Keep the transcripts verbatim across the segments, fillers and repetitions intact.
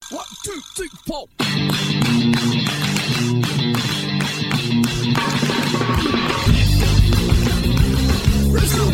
One, two, three, four. Let's go.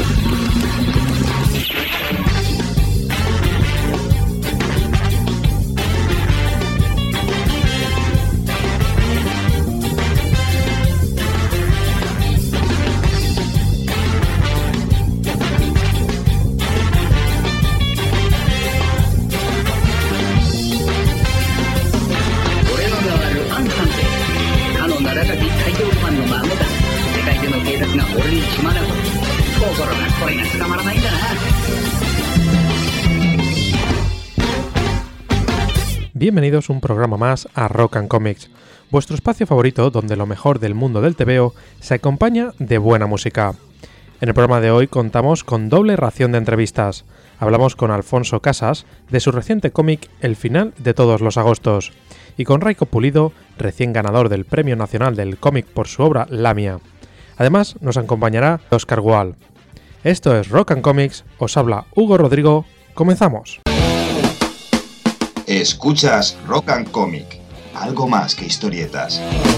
Bienvenidos un programa más a Rock and Comics, vuestro espacio favorito donde lo mejor del mundo del tebeo se acompaña de buena música. En el programa de hoy contamos con doble ración de entrevistas. Hablamos con Alfonso Casas de su reciente cómic El final de todos los agostos y con Raiko Pulido, recién ganador del Premio Nacional del Cómic por su obra Lamia. Además nos acompañará Oscar Gual. Esto es Rock and Comics, os habla Hugo Rodrigo, comenzamos. Escuchas Rock and Comic, algo más que historietas.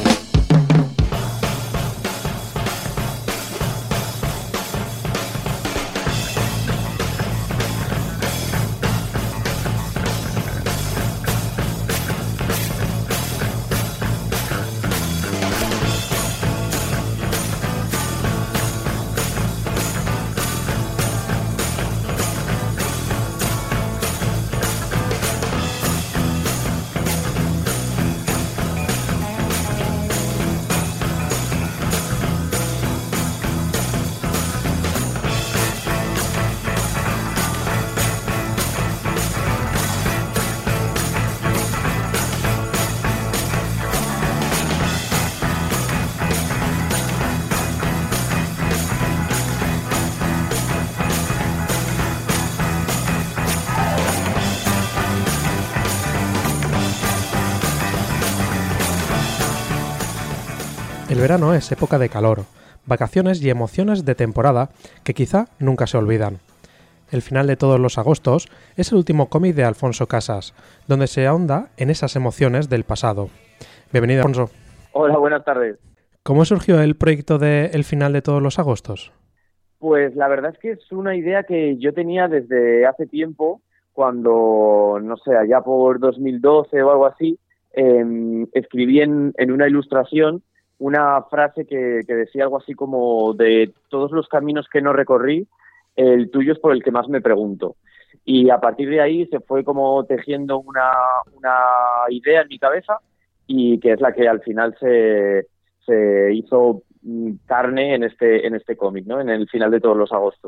El verano es época de calor, vacaciones y emociones de temporada que quizá nunca se olvidan. El final de todos los agostos es el último cómic de Alfonso Casas, donde se ahonda en esas emociones del pasado. Bienvenido, Alfonso. Hola, buenas tardes. ¿Cómo surgió el proyecto de El final de todos los agostos? Pues la verdad es que es una idea que yo tenía desde hace tiempo, cuando, no sé, allá por dos mil doce o algo así, eh, escribí en, en una ilustración una frase que, que decía algo así como: de todos los caminos que no recorrí, el tuyo es por el que más me pregunto. Y a partir de ahí se fue como tejiendo una, una idea en mi cabeza, y que es la que al final se, se hizo carne en este, en este cómic, ¿no? En el final de todos los agostos.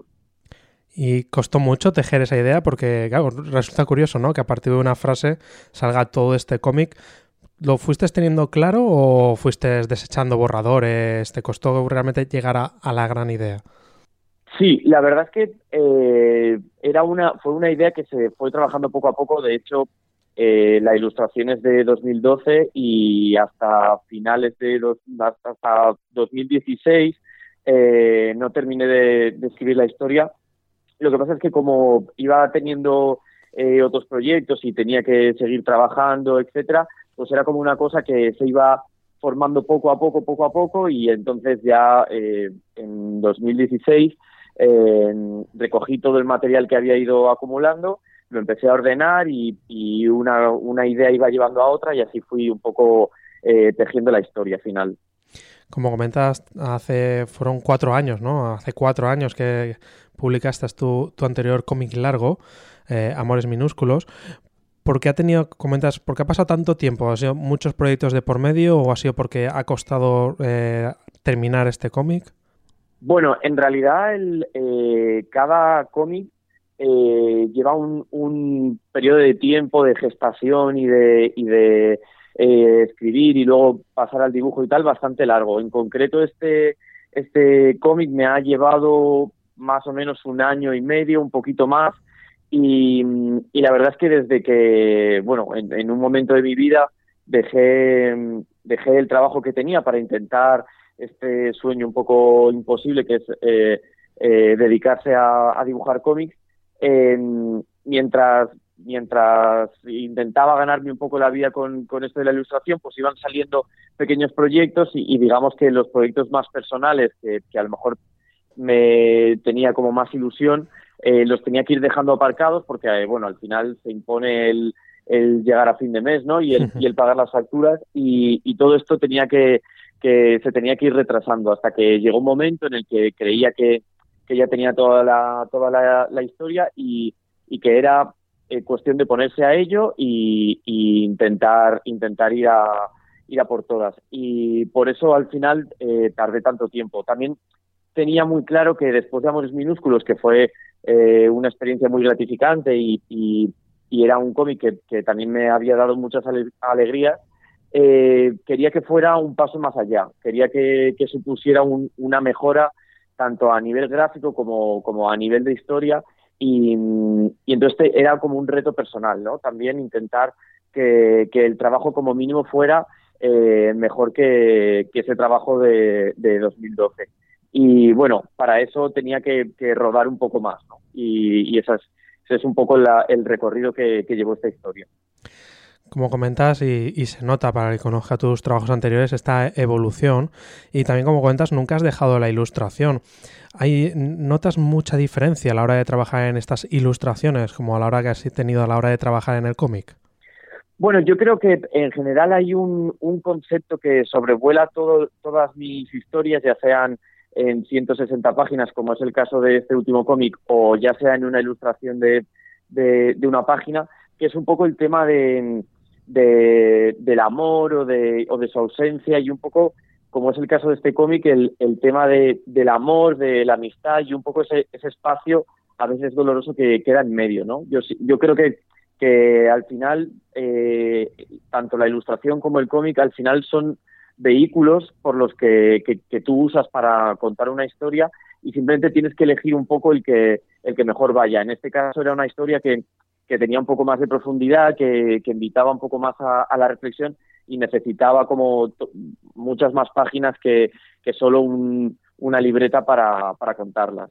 Y costó mucho tejer esa idea porque, claro, resulta curioso, ¿no?, que a partir de una frase salga todo este cómic. ¿Lo fuiste teniendo claro o fuiste desechando borradores? ¿Te costó realmente llegar a, a la gran idea? Sí, la verdad es que eh, era una fue una idea que se fue trabajando poco a poco. De hecho, eh, la ilustración es de dos mil doce y hasta finales de dos, hasta, hasta dos mil dieciséis eh, no terminé de, de escribir la historia. Lo que pasa es que como iba teniendo eh, otros proyectos y tenía que seguir trabajando, etcétera, pues era como una cosa que se iba formando poco a poco, poco a poco, y entonces ya eh, en dos mil dieciséis eh, recogí todo el material que había ido acumulando, lo empecé a ordenar y, y una, una idea iba llevando a otra, y así fui un poco eh, tejiendo la historia final. Como comentas, hace fueron cuatro años, ¿no? Hace cuatro años que publicaste tu, tu anterior cómic largo, eh, Amores Minúsculos. ¿Por qué ha tenido, comentas, por qué ha pasado tanto tiempo? ¿Ha sido muchos proyectos de por medio o ha sido porque ha costado eh, terminar este cómic? Bueno, en realidad el, eh, cada cómic eh, lleva un, un periodo de tiempo de gestación y de, y de eh, escribir y luego pasar al dibujo y tal bastante largo. En concreto este, este cómic me ha llevado más o menos un año y medio, un poquito más. Y, y la verdad es que desde que, bueno, en, en un momento de mi vida dejé, dejé el trabajo que tenía para intentar este sueño un poco imposible, que es eh, eh, dedicarse a, a dibujar cómics, eh, mientras mientras intentaba ganarme un poco la vida con, con esto de la ilustración, pues iban saliendo pequeños proyectos y, y digamos que los proyectos más personales, que, que a lo mejor me tenía como más ilusión, eh, los tenía que ir dejando aparcados porque, eh, bueno, al final se impone el, el llegar a fin de mes, ¿no? Y el, y el pagar las facturas y, y todo esto tenía que, que se tenía que ir retrasando hasta que llegó un momento en el que creía que, que ya tenía toda la, toda la, la historia y, y que era eh, cuestión de ponerse a ello y, y intentar, intentar ir a, ir a por todas. Y por eso al final eh, tardé tanto tiempo. También tenía muy claro que después de Amores Minúsculos, que fue eh, una experiencia muy gratificante y, y, y era un cómic que, que también me había dado muchas ale- alegrías, eh, quería que fuera un paso más allá, quería que, que supusiera un, una mejora tanto a nivel gráfico como, como a nivel de historia y, y entonces era como un reto personal, ¿no? También intentar que, que el trabajo como mínimo fuera eh, mejor que, que ese trabajo de, de dos mil doce. Y bueno, para eso tenía que, que rodar un poco más, ¿no? Y, y esa es, ese es un poco la, el recorrido que, que llevó esta historia. Como comentas, y, y se nota para el que conozca tus trabajos anteriores esta evolución, y también como comentas, nunca has dejado la ilustración. ¿Hay, ¿Notas mucha diferencia a la hora de trabajar en estas ilustraciones como a la hora que has tenido a la hora de trabajar en el cómic? Bueno, yo creo que en general hay un, un concepto que sobrevuela todo, todas mis historias, ya sean en ciento sesenta páginas, como es el caso de este último cómic, o ya sea en una ilustración de, de, de una página, que es un poco el tema de, de, del amor o de, o de su ausencia y un poco, como es el caso de este cómic, el, el tema de, del amor, de la amistad y un poco ese, ese espacio a veces doloroso que queda en medio, ¿no? Yo, yo creo que que al final, eh, tanto la ilustración como el cómic, al final son vehículos por los que, que, que tú usas para contar una historia y simplemente tienes que elegir un poco el que, el que mejor vaya. En este caso era una historia que, que tenía un poco más de profundidad, que, que invitaba un poco más a, a la reflexión y necesitaba como to- muchas más páginas que, que solo un, una libreta para, para contarlas.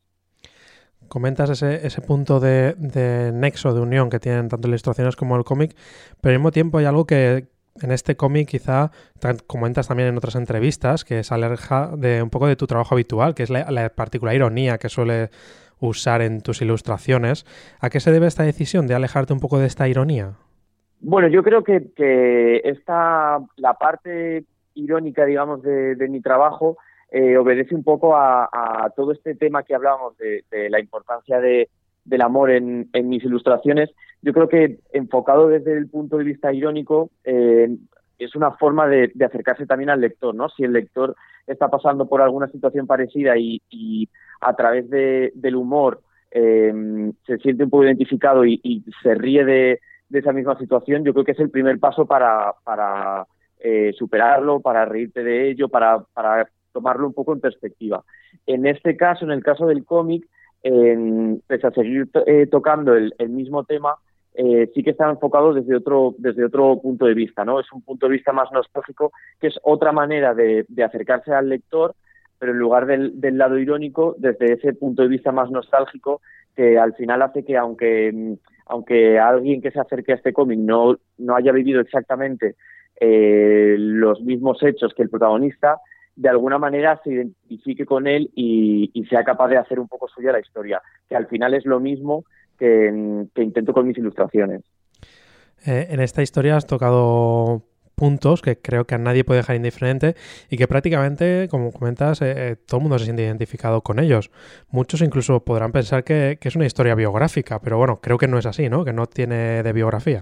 Comentas ese, ese punto de, de nexo, de unión que tienen tanto las ilustraciones como el cómic, pero al mismo tiempo hay algo que en este cómic quizá comentas también en otras entrevistas, que se aleja de un poco de tu trabajo habitual, que es la, la particular ironía que suele usar en tus ilustraciones. ¿A qué se debe esta decisión de alejarte un poco de esta ironía? Bueno, yo creo que, que esta, la parte irónica, digamos, de, de mi trabajo eh, obedece un poco a, a todo este tema que hablábamos de, de la importancia de, del amor en, en mis ilustraciones. Yo creo que enfocado desde el punto de vista irónico eh, es una forma de, de acercarse también al lector, ¿no? Si el lector está pasando por alguna situación parecida y, y a través de, del humor eh, se siente un poco identificado y, y se ríe de de esa misma situación, yo creo que es el primer paso para, para eh, superarlo, para reírte de ello, para, para tomarlo un poco en perspectiva. En este caso, en el caso del cómic, eh, pese a seguir to- eh, tocando el, el mismo tema, eh, sí que está enfocado desde otro, desde otro punto de vista, ¿no? Es un punto de vista más nostálgico, que es otra manera de, de acercarse al lector, pero en lugar del, del lado irónico, desde ese punto de vista más nostálgico, que al final hace que aunque aunque alguien que se acerque a este cómic no, no haya vivido exactamente eh, los mismos hechos que el protagonista, de alguna manera se identifique con él y, y sea capaz de hacer un poco suya la historia, que al final es lo mismo que, que intento con mis ilustraciones. Eh, en esta historia has tocado puntos que creo que a nadie puede dejar indiferente y que prácticamente, como comentas, eh, eh, todo el mundo se siente identificado con ellos. Muchos incluso podrán pensar que, que es una historia biográfica, pero bueno, creo que no es así, ¿no? Que no tiene de biografía.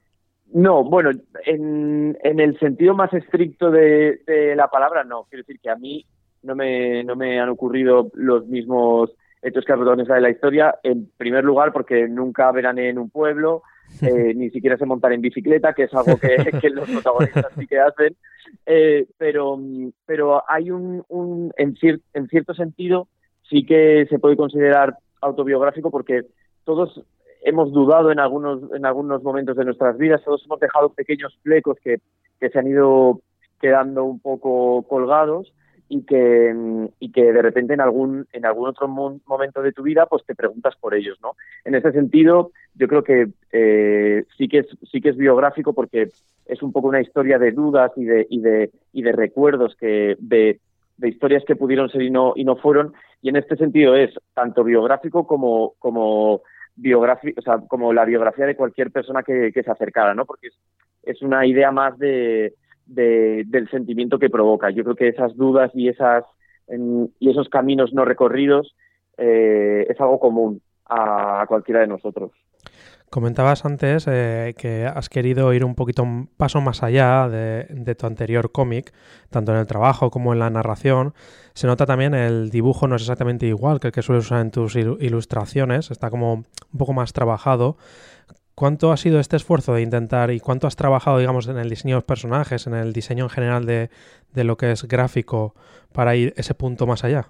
No, bueno, en, en el sentido más estricto de, de la palabra, no. Quiero decir que a mí no me, no me han ocurrido los mismos hechos que al protagonista de la historia. En primer lugar, porque nunca veraneé en un pueblo, eh, ni siquiera sé montar en bicicleta, que es algo que, que los protagonistas sí que hacen. Eh, pero, pero hay un, un en, cier, en cierto sentido, sí que se puede considerar autobiográfico porque todos hemos dudado en algunos en algunos momentos de nuestras vidas, todos hemos dejado pequeños flecos que, que se han ido quedando un poco colgados y que, y que de repente en algún, en algún otro mo- momento de tu vida pues te preguntas por ellos, ¿no? En ese sentido, yo creo que eh, sí que es, sí que es biográfico porque es un poco una historia de dudas y de, y de, y de recuerdos que, de, de historias que pudieron ser y no, y no fueron, y en este sentido es tanto biográfico como, como biográfico, o sea, como la biografía de cualquier persona que, que se acercara, ¿no? Porque es, es una idea más de, de, del sentimiento que provoca. Yo creo que esas dudas y esas en, y esos caminos no recorridos eh, es algo común a, a cualquiera de nosotros. Comentabas antes eh, que has querido ir un poquito un paso más allá de, de tu anterior cómic, tanto en el trabajo como en la narración. Se nota también el dibujo no es exactamente igual que el que sueles usar en tus il- ilustraciones, está como un poco más trabajado. ¿Cuánto ha sido este esfuerzo de intentar y cuánto has trabajado, digamos, en el diseño de los personajes, en el diseño en general de, de lo que es gráfico para ir ese punto más allá?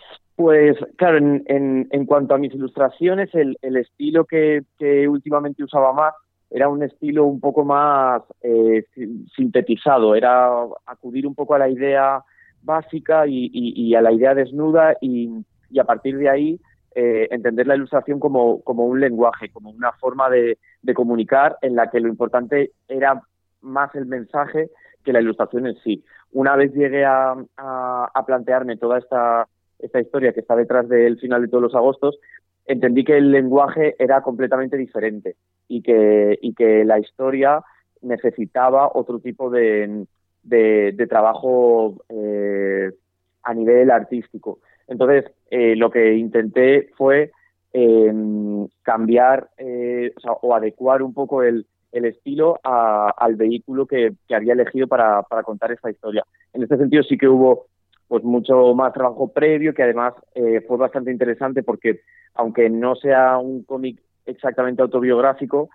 Pues claro, en, en, en cuanto a mis ilustraciones, el, el estilo que, que últimamente usaba más era un estilo un poco más eh, sintetizado, era acudir un poco a la idea básica y, y, y a la idea desnuda y, y a partir de ahí eh, entender la ilustración como, como un lenguaje, como una forma de, de comunicar en la que lo importante era más el mensaje que la ilustración en sí. Una vez llegué a, a, a plantearme toda esta esta historia que está detrás del final de todos los agostos, entendí que el lenguaje era completamente diferente y que, y que la historia necesitaba otro tipo de, de, de trabajo eh, a nivel artístico. Entonces, eh, lo que intenté fue eh, cambiar eh, o, sea, o adecuar un poco el, el estilo a, al vehículo que, que había elegido para, para contar esta historia. En este sentido sí que hubo pues mucho más trabajo previo, que además eh, fue bastante interesante porque, aunque no sea un cómic exactamente autobiográfico,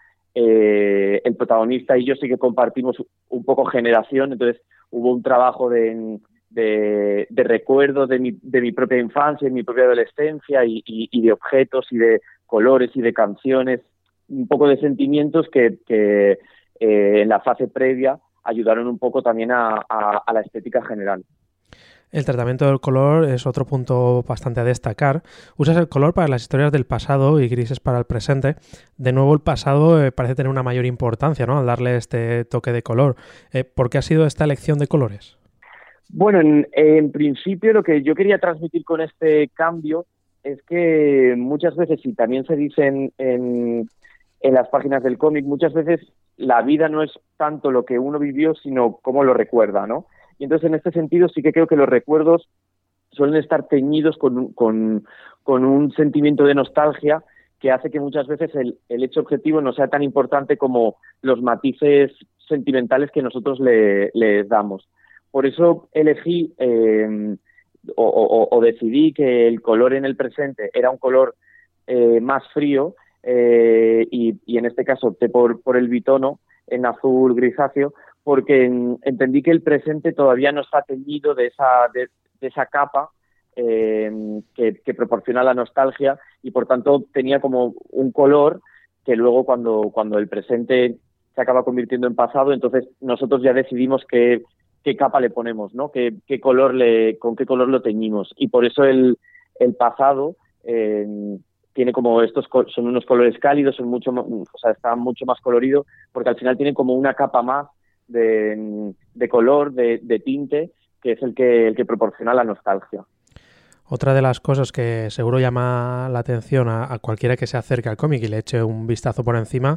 eh, el protagonista y yo sí que compartimos un poco generación, entonces hubo un trabajo de, de, de recuerdos de mi, de mi propia infancia, de mi propia adolescencia y, y, y de objetos y de colores y de canciones, un poco de sentimientos que, que eh, en la fase previa ayudaron un poco también a, a, a la estética general. El tratamiento del color es otro punto bastante a destacar. Usas el color para las historias del pasado y grises para el presente. De nuevo, el pasado eh, parece tener una mayor importancia, ¿no?, al darle este toque de color. Eh, ¿Por qué ha sido esta elección de colores? Bueno, en, en principio lo que yo quería transmitir con este cambio es que muchas veces, y también se dice en, en, en las páginas del cómic, muchas veces la vida no es tanto lo que uno vivió, sino cómo lo recuerda, ¿no? Y entonces, en este sentido, sí que creo que los recuerdos suelen estar teñidos con, con, con un sentimiento de nostalgia que hace que muchas veces el, el hecho objetivo no sea tan importante como los matices sentimentales que nosotros le, le damos. Por eso elegí eh, o, o, o decidí que el color en el presente era un color eh, más frío eh, y, y en este caso opté por, por el bitono en azul grisáceo, porque en, entendí que el presente todavía no está teñido de esa, de, de esa capa eh, que, que proporciona la nostalgia y por tanto tenía como un color que luego cuando, cuando el presente se acaba convirtiendo en pasado, entonces nosotros ya decidimos qué, qué capa le ponemos, ¿no? Qué, qué color le, con qué color lo teñimos. Y por eso el, el pasado eh, tiene como estos, son unos colores cálidos, son mucho, o sea, está mucho más colorido, porque al final tiene como una capa más De, de color, de, de tinte, que es el que, el que proporciona la nostalgia. Otra de las cosas que seguro llama la atención a, a cualquiera que se acerque al cómic y le eche un vistazo por encima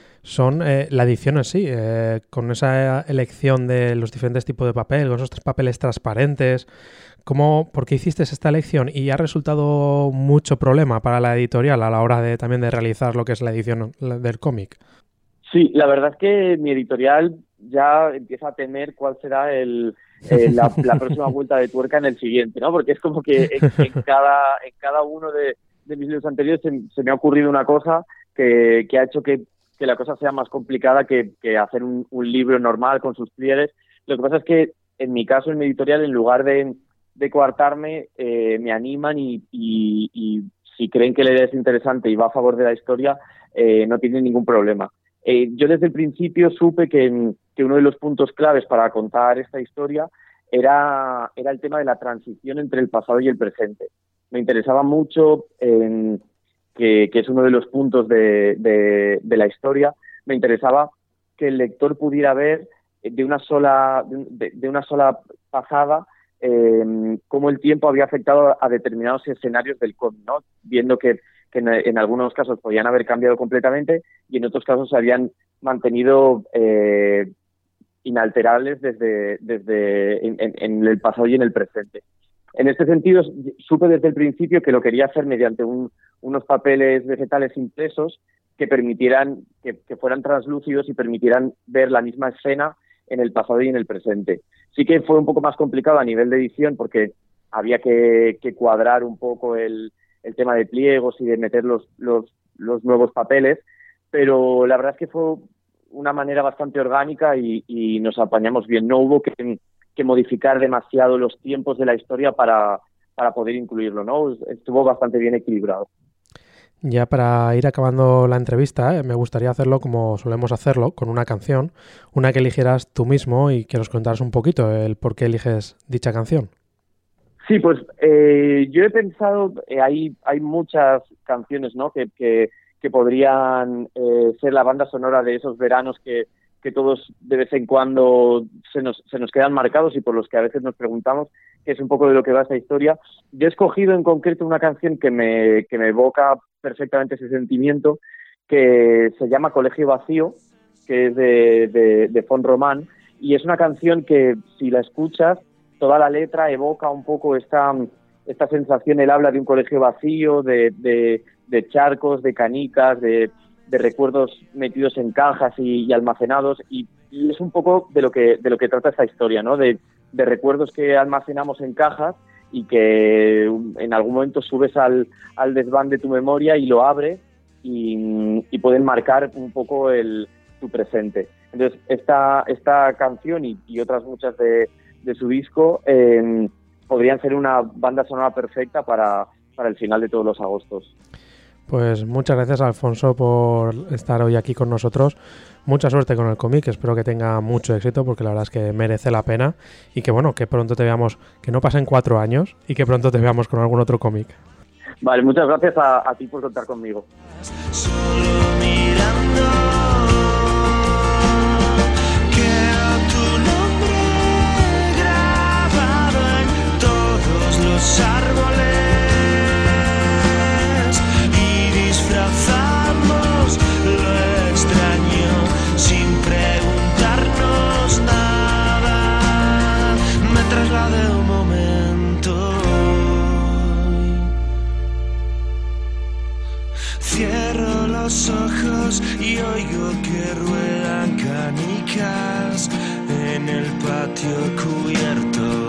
son eh, la edición en sí, eh, con esa elección de los diferentes tipos de papel, con esos papeles transparentes. ¿Cómo, ¿Por qué hiciste esta elección? ¿Y ha resultado mucho problema para la editorial a la hora de también de realizar lo que es la edición del cómic? Sí, la verdad es que mi editorial ya empieza a temer cuál será el, eh, la, la próxima vuelta de tuerca en el siguiente, ¿no? Porque es como que en, en cada en cada uno de, de mis libros anteriores se, se me ha ocurrido una cosa que, que ha hecho que, que la cosa sea más complicada que, que hacer un, un libro normal con sus pliegues. Lo que pasa es que en mi caso, en mi editorial, en lugar de, de coartarme, eh, me animan y, y, y si creen que la idea es interesante y va a favor de la historia, eh, no tienen ningún problema. Eh, yo desde el principio supe que, que uno de los puntos claves para contar esta historia era, era el tema de la transición entre el pasado y el presente. Me interesaba mucho, eh, que, que es uno de los puntos de, de, de la historia, me interesaba que el lector pudiera ver de una sola, de, de una sola pasada eh, cómo el tiempo había afectado a determinados escenarios del cómic, ¿no? Viendo que, que en, en algunos casos podían haber cambiado completamente y en otros casos se habían mantenido eh, inalterables desde, desde en, en, en el pasado y en el presente. En este sentido, supe desde el principio que lo quería hacer mediante un, unos papeles vegetales impresos que permitieran, que, que fueran translúcidos y permitieran ver la misma escena en el pasado y en el presente. Sí que fue un poco más complicado a nivel de edición porque había que, que cuadrar un poco el, el tema de pliegos y de meter los, los, los nuevos papeles, pero la verdad es que fue una manera bastante orgánica y, y nos apañamos bien. No hubo que, que modificar demasiado los tiempos de la historia para, para poder incluirlo, ¿no? Estuvo bastante bien equilibrado. Ya para ir acabando la entrevista, ¿eh? me gustaría hacerlo como solemos hacerlo, con una canción, una que eligieras tú mismo y que nos contaras un poquito el por qué eliges dicha canción. Sí, pues eh, yo he pensado, eh, hay, hay muchas canciones, ¿no? que, que, que podrían eh, ser la banda sonora de esos veranos que, que todos de vez en cuando se nos, se nos quedan marcados y por los que a veces nos preguntamos qué es un poco de lo que va esta historia. Yo he escogido en concreto una canción que me, que me evoca perfectamente ese sentimiento, que se llama Colegio Vacío, que es de, de, de Font Román, y es una canción que, si la escuchas, toda la letra evoca un poco esta, esta sensación. Él habla de un colegio vacío, de, de, de charcos, de canicas, de, de recuerdos metidos en cajas y, y almacenados, y, y es un poco de lo que, de lo que trata esta historia, ¿no? De, de recuerdos que almacenamos en cajas y que en algún momento subes al, al desván de tu memoria y lo abres y, y pueden marcar un poco el, tu presente. Entonces, esta, esta canción y, y otras muchas de, de su disco eh, podrían ser una banda sonora perfecta para, para el final de todos los agostos. Pues muchas gracias, Alfonso, por estar hoy aquí con nosotros. Mucha suerte con el cómic, espero que tenga mucho éxito porque la verdad es que merece la pena y que bueno, que pronto te veamos, que no pasen cuatro años y que pronto te veamos con algún otro cómic. Vale, muchas gracias a, a ti por contar conmigo. Solo mirando, queda tu nombre grabado en todos los árboles. Disfrazamos lo extraño sin preguntarnos nada. Me trasladé un momento. Cierro los ojos y oigo que ruedan canicas en el patio cubierto.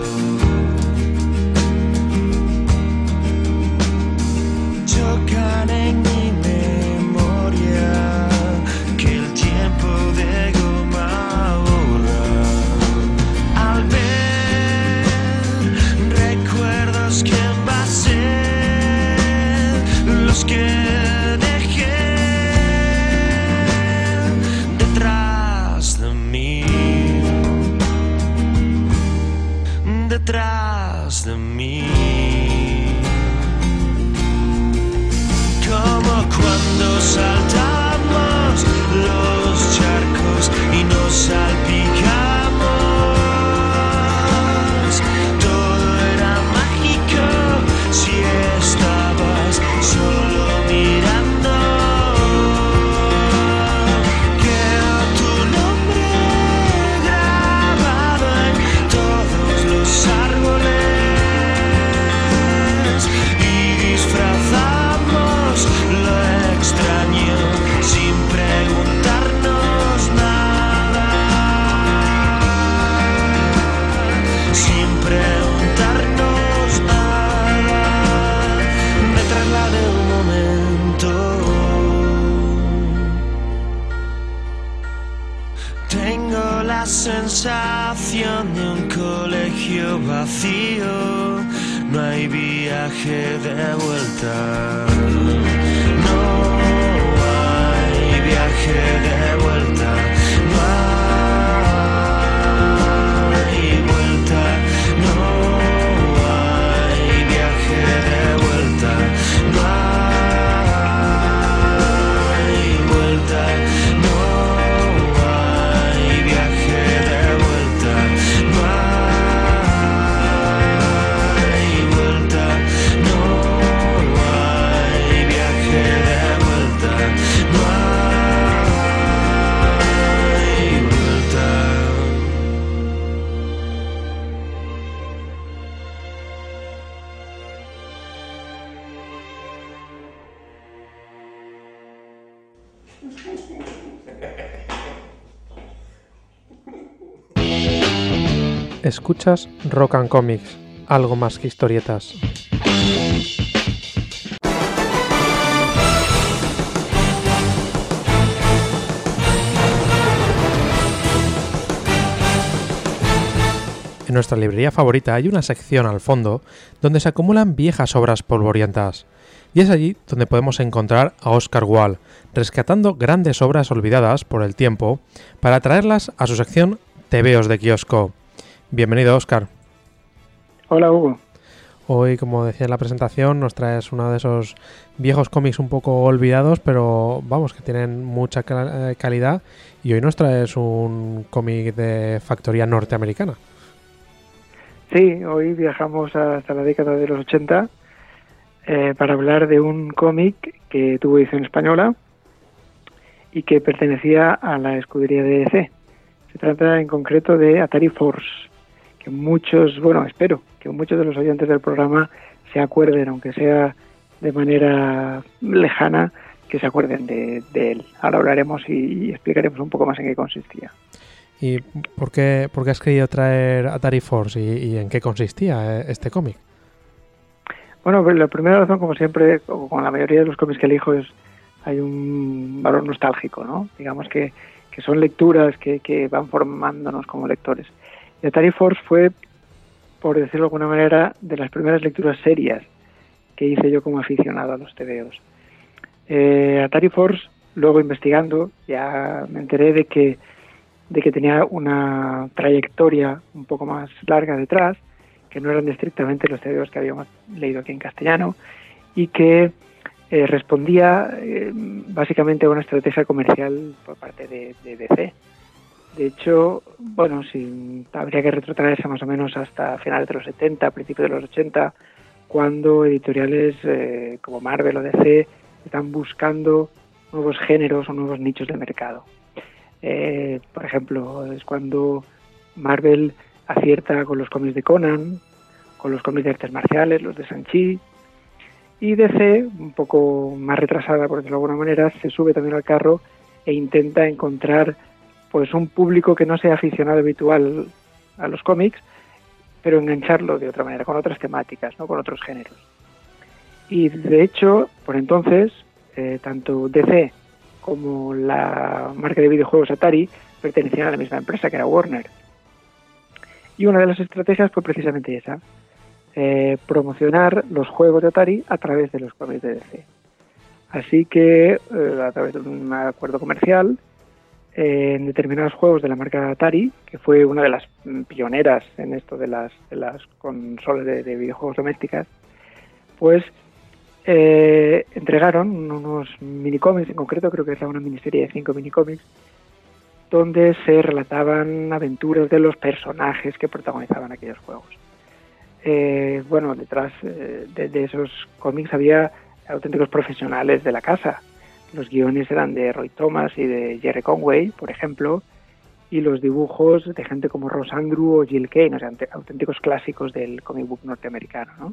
Chocan en mi memoria que el tiempo de goma borra. Al ver recuerdos que envasé, los que dejé detrás de mí, detrás de mí. Como cuando saltamos los charcos y nos salpicamos, todo era mágico si estabas solo mirando. Queda tu nombre grabado en todos los árboles y disfrazamos lo extraño sin preguntarnos nada, sin preguntarnos nada. Me trasladé un momento. Tengo la sensación de un colegio vacío, no hay viaje de vuelta. Viaje de vuelta, no hay vuelta. Escuchas Rock and Comics, algo más que historietas. En nuestra librería favorita hay una sección al fondo donde se acumulan viejas obras polvorientas. Y es allí donde podemos encontrar a Óscar Wall, rescatando grandes obras olvidadas por el tiempo para traerlas a su sección Tebeos de Kiosco. Bienvenido, Óscar. Hola, Hugo. Hoy, como decía en la presentación, nos traes uno de esos viejos cómics un poco olvidados, pero vamos, que tienen mucha cal- calidad. Y hoy nos traes un cómic de factoría norteamericana. Sí, hoy viajamos hasta la década de los ochenta eh, para hablar de un cómic que tuvo edición española y que pertenecía a la escudería de D C. Se trata en concreto de Atari Force, que muchos, bueno, espero que muchos de los oyentes del programa se acuerden, aunque sea de manera lejana, que se acuerden de, de él. Ahora hablaremos y, y explicaremos un poco más en qué consistía. ¿Y por qué, por qué has querido traer Atari Force y, y en qué consistía este cómic? Bueno, pues la primera razón, como siempre, como con la mayoría de los cómics que elijo, es hay un valor nostálgico, ¿no? Digamos que, que son lecturas que, que van formándonos como lectores. Y Atari Force fue, por decirlo de alguna manera, de las primeras lecturas serias que hice yo como aficionado a los tebeos. Eh, Atari Force, luego investigando, ya me enteré de que de que tenía una trayectoria un poco más larga detrás, que no eran estrictamente los tebeos que habíamos leído aquí en castellano, y que eh, respondía eh, básicamente a una estrategia comercial por parte de, de D C. De hecho, bueno, si habría que retrotraerse más o menos hasta finales de los setenta, principios de los ochenta, cuando editoriales eh, como Marvel o D C están buscando nuevos géneros o nuevos nichos de mercado. Eh, por ejemplo, es cuando Marvel acierta con los cómics de Conan, con los cómics de artes marciales, los de Shang-Chi, y D C, un poco más retrasada, por decirlo de alguna manera, se sube también al carro e intenta encontrar pues un público que no sea aficionado habitual a los cómics, pero engancharlo de otra manera, con otras temáticas, ¿no? Con otros géneros. Y de hecho, por entonces, eh, tanto D C como la marca de videojuegos Atari pertenecían a la misma empresa, que era Warner. Y una de las estrategias fue precisamente esa, eh, promocionar los juegos de Atari a través de los cómics de D C. Así que, eh, a través de un acuerdo comercial, eh, en determinados juegos de la marca Atari, que fue una de las pioneras en esto de las, de las consolas de, de videojuegos domésticas, pues Eh, entregaron unos minicómics, en concreto creo que era una miniserie de cinco minicómics, donde se relataban aventuras de los personajes que protagonizaban aquellos juegos. Eh, bueno, detrás eh, de, de esos cómics había auténticos profesionales de la casa. Los guiones eran de Roy Thomas y de Jerry Conway, por ejemplo, y los dibujos de gente como Ross Andru o Jill Kane, o sea, auténticos clásicos del comic book norteamericano, ¿no?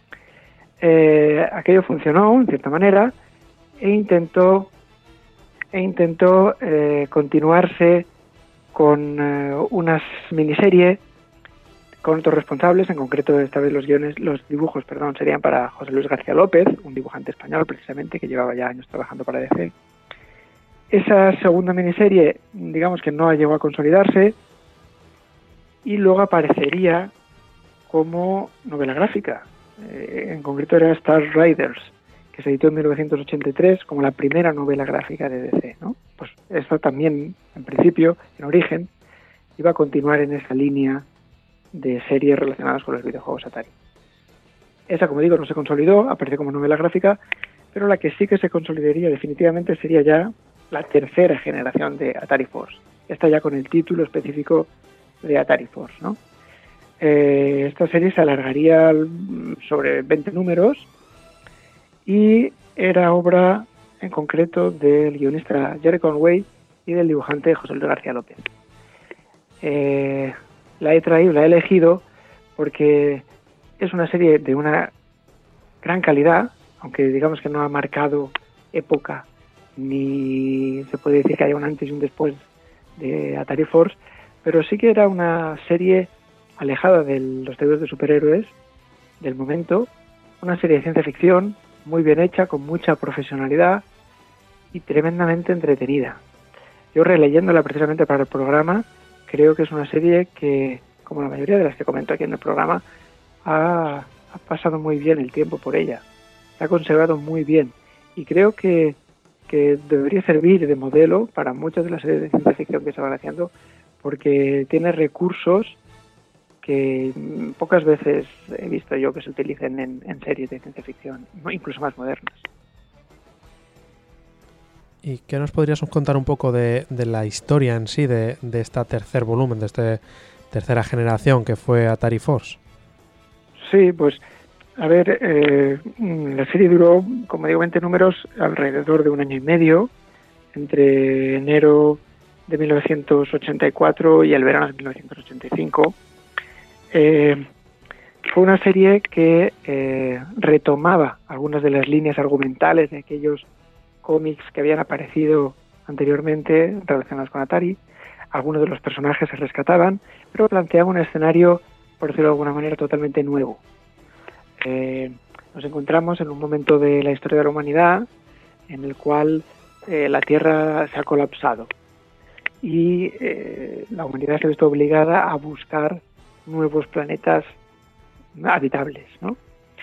Eh, aquello funcionó en cierta manera e intentó e intentó eh, continuarse con eh, unas miniseries con otros responsables. En concreto, esta vez los guiones, los dibujos, perdón, serían para José Luis García López, un dibujante español precisamente que llevaba ya años trabajando para D C. Esa segunda miniserie, digamos que no llegó a consolidarse y luego aparecería como novela gráfica. Eh, en concreto era Star Riders, que se editó en mil novecientos ochenta y tres como la primera novela gráfica de D C, ¿no? Pues esto también, en principio, en origen, iba a continuar en esa línea de series relacionadas con los videojuegos Atari. Esa, como digo, no se consolidó, apareció como novela gráfica, pero la que sí que se consolidaría definitivamente sería ya la tercera generación de Atari Force. Esta ya con el título específico de Atari Force, ¿no? Eh, esta serie se alargaría sobre veinte números y era obra en concreto del guionista Jerry Conway y del dibujante José Luis García López. Eh, la he traído, la he elegido porque es una serie de una gran calidad, aunque digamos que no ha marcado época, ni se puede decir que haya un antes y un después de Atari Force, pero sí que era una serie alejada de los tebeos de superhéroes del momento, una serie de ciencia ficción muy bien hecha, con mucha profesionalidad y tremendamente entretenida. Yo, releyéndola precisamente para el programa, creo que es una serie que, como la mayoría de las que comento aquí en el programa, ha, ha pasado muy bien el tiempo por ella, se ha conservado muy bien, y creo que, que debería servir de modelo para muchas de las series de ciencia ficción que se van haciendo, porque tiene recursos que pocas veces he visto yo que se utilicen en, en series de ciencia ficción, incluso más modernas. ¿Y qué nos podrías contar un poco de, de la historia en sí de, de esta tercer volumen, de esta tercera generación que fue Atari Force? Sí, pues, a ver, eh, la serie duró, como digo, veinte números, alrededor de un año y medio, entre enero de mil novecientos ochenta y cuatro y el verano de mil novecientos ochenta y cinco. Eh, fue una serie que eh, retomaba algunas de las líneas argumentales de aquellos cómics que habían aparecido anteriormente relacionados con Atari. Algunos de los personajes se rescataban, pero planteaba un escenario, por decirlo de alguna manera, totalmente nuevo. Eh, nos encontramos en un momento de la historia de la humanidad en el cual eh, la Tierra se ha colapsado y eh, la humanidad se ha visto obligada a buscar nuevos planetas habitables, ¿no?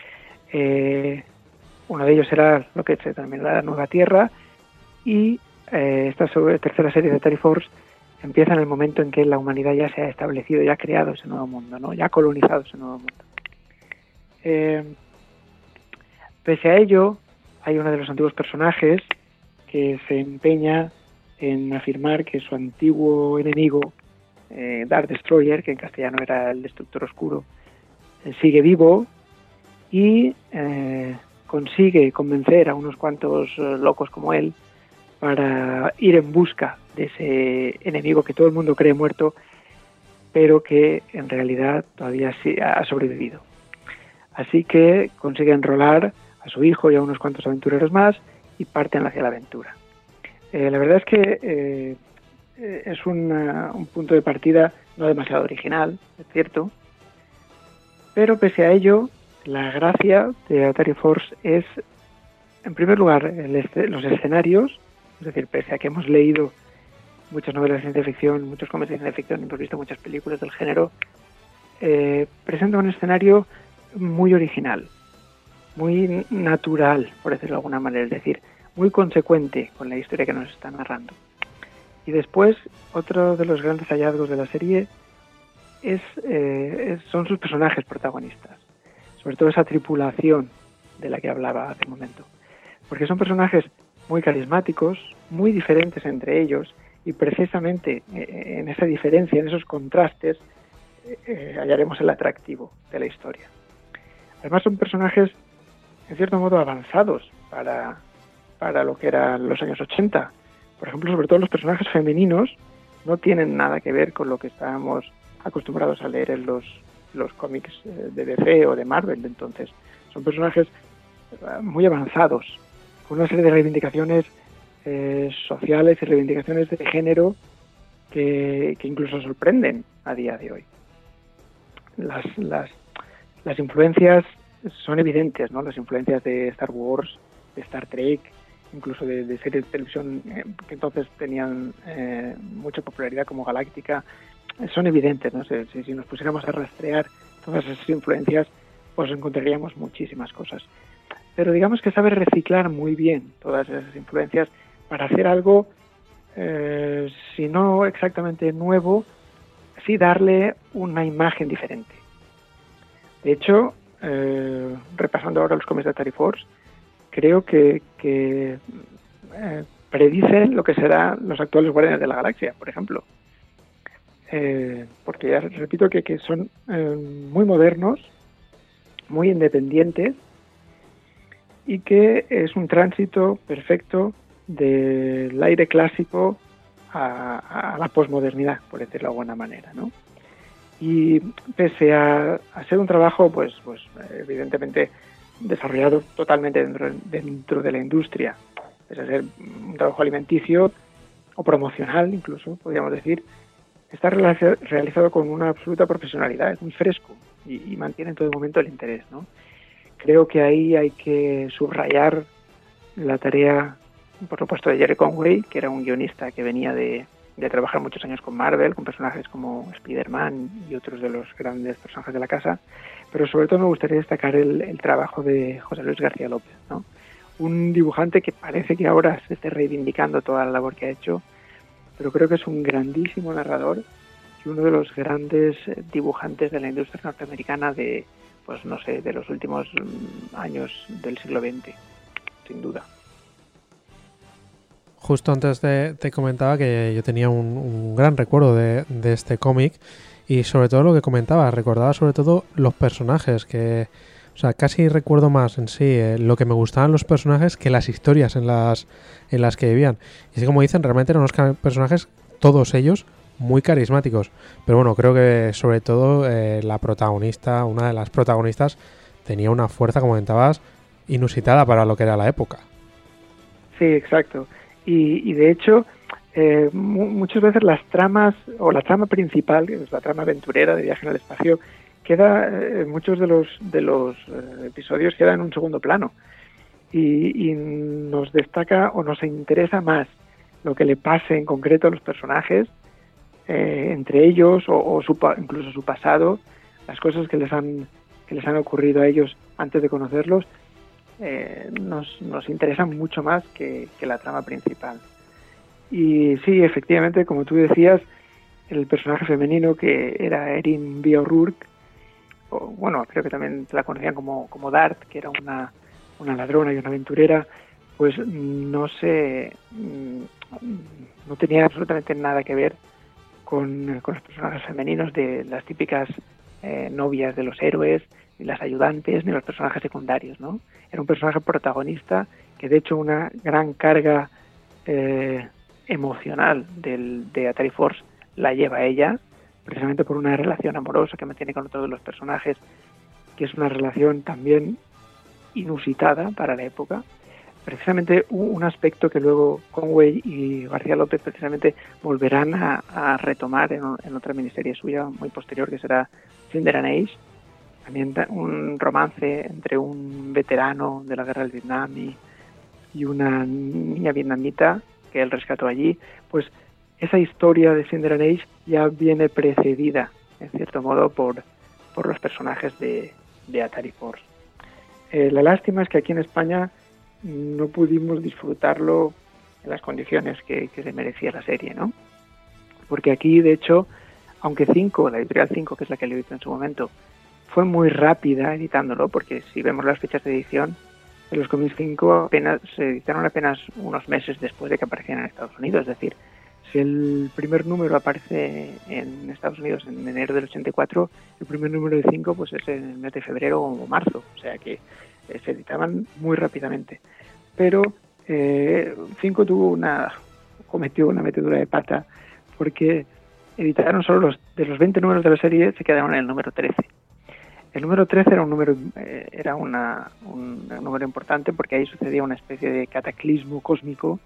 Eh, uno de ellos será lo que se denomina la Nueva Tierra, y eh, esta tercera serie de Atari Force empieza en el momento en que la humanidad ya se ha establecido, ya ha creado ese nuevo mundo, ¿no? Ya ha colonizado ese nuevo mundo. Eh, pese a ello, hay uno de los antiguos personajes que se empeña en afirmar que su antiguo enemigo, eh, Dark Destroyer, que en castellano era el Destructor Oscuro, eh, sigue vivo y eh, consigue convencer a unos cuantos eh, locos como él para ir en busca de ese enemigo que todo el mundo cree muerto, pero que en realidad todavía sí ha sobrevivido. Así que consigue enrolar a su hijo y a unos cuantos aventureros más y parten hacia la aventura. Eh, la verdad es que eh, es una, un punto de partida no demasiado original, es cierto, pero pese a ello, la gracia de Atari Force es, en primer lugar, el este, los escenarios, es decir, pese a que hemos leído muchas novelas de ciencia ficción, muchos cómics de ciencia ficción, hemos visto muchas películas del género, eh, presenta un escenario muy original, muy natural, por decirlo de alguna manera, es decir, muy consecuente con la historia que nos está narrando. Y después, otro de los grandes hallazgos de la serie es, eh, es, son sus personajes protagonistas, sobre todo esa tripulación de la que hablaba hace un momento, porque son personajes muy carismáticos, muy diferentes entre ellos, y precisamente eh, en esa diferencia, en esos contrastes, eh, hallaremos el atractivo de la historia. Además son personajes, en cierto modo, avanzados para, para lo que eran los años ochenta. Por ejemplo, sobre todo los personajes femeninos no tienen nada que ver con lo que estábamos acostumbrados a leer en los, los cómics de D C o de Marvel de entonces. Son personajes muy avanzados, con una serie de reivindicaciones eh, sociales y reivindicaciones de género que, que incluso sorprenden a día de hoy. Las, las, las influencias son evidentes, ¿no? Las influencias de Star Wars, de Star Trek, incluso de, de series de televisión eh, que entonces tenían eh, mucha popularidad como Galáctica, eh, son evidentes, ¿no? Si, si nos pusiéramos a rastrear todas esas influencias, pues encontraríamos muchísimas cosas. Pero digamos que sabe reciclar muy bien todas esas influencias para hacer algo, eh, si no exactamente nuevo, sí darle una imagen diferente. De hecho, eh, repasando ahora los cómics de Atari Force, creo que, que eh, predicen lo que serán los actuales Guardianes de la Galaxia, por ejemplo. Eh, porque ya repito que, que son eh, muy modernos, muy independientes, y que es un tránsito perfecto del aire clásico a, a la posmodernidad, por decirlo de alguna manera, ¿no? Y pese a, a ser un trabajo, pues, pues evidentemente desarrollado totalmente dentro, dentro de la industria, pese a ser un trabajo alimenticio o promocional incluso, podríamos decir, está realiza- realizado con una absoluta profesionalidad, es muy fresco y, y mantiene en todo momento el interés, ¿no? Creo que ahí hay que subrayar la tarea, por supuesto, de Jerry Conway, que era un guionista que venía de, de trabajar muchos años con Marvel, con personajes como Spider-Man y otros de los grandes personajes de la casa, pero sobre todo me gustaría destacar el, el trabajo de José Luis García López, ¿no? Un dibujante que parece que ahora se esté reivindicando toda la labor que ha hecho, pero creo que es un grandísimo narrador y uno de los grandes dibujantes de la industria norteamericana de, pues no sé, de los últimos años del siglo veinte, sin duda. Justo antes te, te comentaba que yo tenía un, un gran recuerdo de, de este cómic y sobre todo lo que comentaba, recordaba sobre todo los personajes, que, o sea, casi recuerdo más en sí eh, lo que me gustaban los personajes que las historias en las en las que vivían. Y así como dicen, realmente eran unos personajes, todos ellos, muy carismáticos. Pero bueno, creo que sobre todo eh, la protagonista, una de las protagonistas, tenía una fuerza, como comentabas, inusitada para lo que era la época. Sí, exacto. Y, y de hecho, eh, mu- muchas veces las tramas, o la trama principal, que es la trama aventurera de Viaje en el Espacio, queda, eh, muchos de los, de los eh, episodios queda en un segundo plano. Y, y nos destaca o nos interesa más lo que le pase en concreto a los personajes, eh, entre ellos, o, o su, incluso su pasado, las cosas que les han, que les han ocurrido a ellos antes de conocerlos, eh, nos, nos interesan mucho más que, que la trama principal. Y sí, efectivamente, como tú decías, el personaje femenino que era Erin B. O'Rourke, o, bueno, creo que también la conocían como, como Dart, que era una, una ladrona y una aventurera, pues no sé, no tenía absolutamente nada que ver con, con los personajes femeninos de las típicas eh, novias de los héroes, ni las ayudantes, ni los personajes secundarios, ¿no? Era un personaje protagonista que, de hecho, una gran carga eh, emocional del, de Atari Force la lleva ella, precisamente por una relación amorosa que mantiene con otro de los personajes, que es una relación también inusitada para la época. Precisamente un aspecto que luego Conway y García López precisamente volverán a, a retomar en, en otra miniserie suya muy posterior, que será Cinder and Age, también un romance entre un veterano de la guerra del Vietnam y, y una niña vietnamita que él rescató allí. Pues esa historia de Cinder and Age ya viene precedida, en cierto modo, por, por los personajes de, de Atari Force. Eh, la lástima es que aquí en España no pudimos disfrutarlo en las condiciones que, que se merecía la serie, ¿no? Porque aquí, de hecho, aunque cinco, la editorial cinco, que es la que lo editó en su momento, fue muy rápida editándolo, porque si vemos las fechas de edición de los cómics cinco, apenas se editaron apenas unos meses después de que aparecieran en Estados Unidos. Es decir, si el primer número aparece en Estados Unidos en enero del ochenta y cuatro, el primer número de cinco pues es en el mes de febrero o marzo, o sea que eh, se editaban muy rápidamente. Pero eh, cinco tuvo una cometió una metedura de pata, porque editaron solo los de los veinte números de la serie, se quedaron en el número trece. El número trece era un número eh, era una, un, un número importante, porque ahí sucedía una especie de cataclismo cósmico,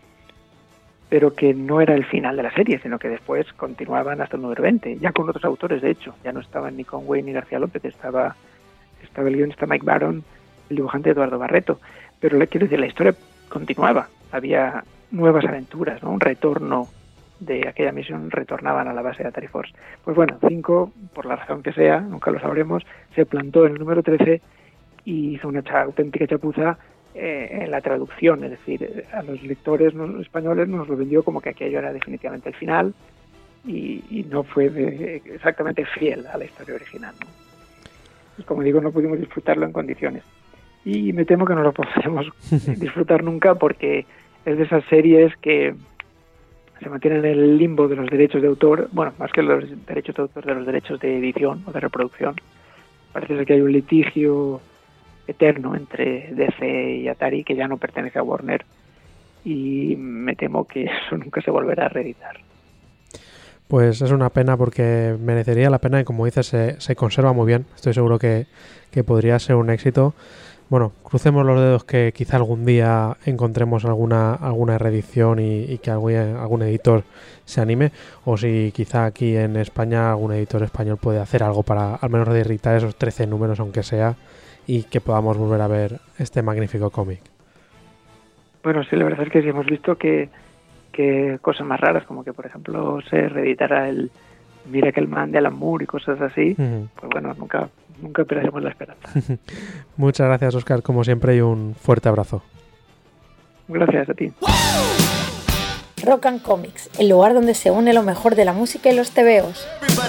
pero que no era el final de la serie, sino que después continuaban hasta el número veinte, ya con otros autores, de hecho. Ya no estaban ni Conway ni García López, estaba, estaba el guionista Mike Baron, el dibujante Eduardo Barreto. Pero le quiero decir, la historia continuaba, había nuevas aventuras, ¿no? Un retorno de aquella misión, retornaban a la base de Atari Force. Pues bueno, cinco, por la razón que sea, nunca lo sabremos, se plantó en el número trece y hizo una cha- auténtica chapuza eh, en la traducción, es decir, a los lectores no, españoles nos lo vendió como que aquello era definitivamente el final y, y no fue de, exactamente fiel a la historia original, ¿no? Y como digo, no pudimos disfrutarlo en condiciones. Y me temo que no lo podremos disfrutar nunca, porque es de esas series que se mantienen en el limbo de los derechos de autor, bueno, más que los derechos de autor, de los derechos de edición o de reproducción. Parece ser que hay un litigio eterno entre D C y Atari que ya no pertenece a Warner, y me temo que eso nunca se volverá a reeditar. Pues es una pena, porque merecería la pena y, como dices, se, se conserva muy bien. Estoy seguro que, que podría ser un éxito. Bueno, crucemos los dedos que quizá algún día encontremos alguna alguna reedición y, y que algún, algún editor se anime, o si quizá aquí en España algún editor español puede hacer algo para al menos reeditar esos trece números, aunque sea, y que podamos volver a ver este magnífico cómic. Bueno, sí, la verdad es que sí hemos visto que, que cosas más raras, como que por ejemplo se reeditara el Miracle Man de Alan Moore y cosas así, uh-huh. Pues bueno, nunca, nunca perdemos la esperanza. Muchas gracias, Óscar, como siempre, y un fuerte abrazo. Gracias a ti. Rock and Comics, el lugar donde se une lo mejor de la música y los tebeos.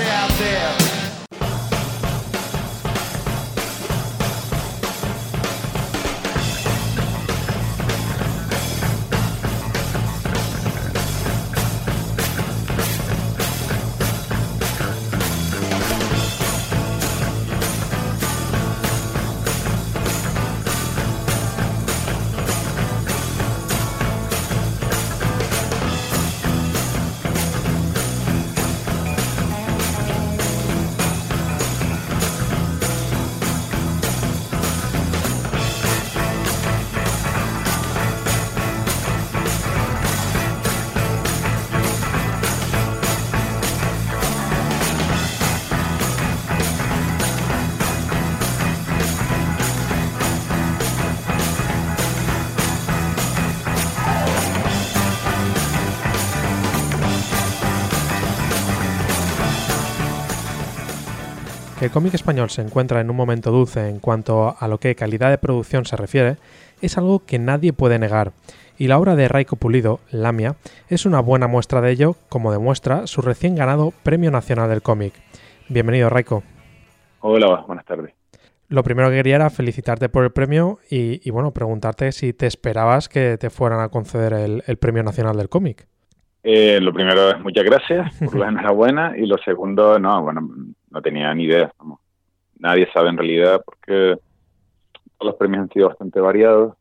Que el cómic español se encuentra en un momento dulce en cuanto a lo que calidad de producción se refiere, es algo que nadie puede negar, y la obra de Raiko Pulido, Lamia, es una buena muestra de ello, como demuestra su recién ganado Premio Nacional del Cómic. Bienvenido, Raiko. Hola, buenas tardes. Lo primero que quería era felicitarte por el premio y, y bueno, preguntarte si te esperabas que te fueran a conceder el, el Premio Nacional del Cómic. Eh, lo primero es muchas gracias por la enhorabuena, y lo segundo, no, bueno, no tenía ni idea. Vamos. Nadie sabe en realidad, porque todos los premios han sido bastante variados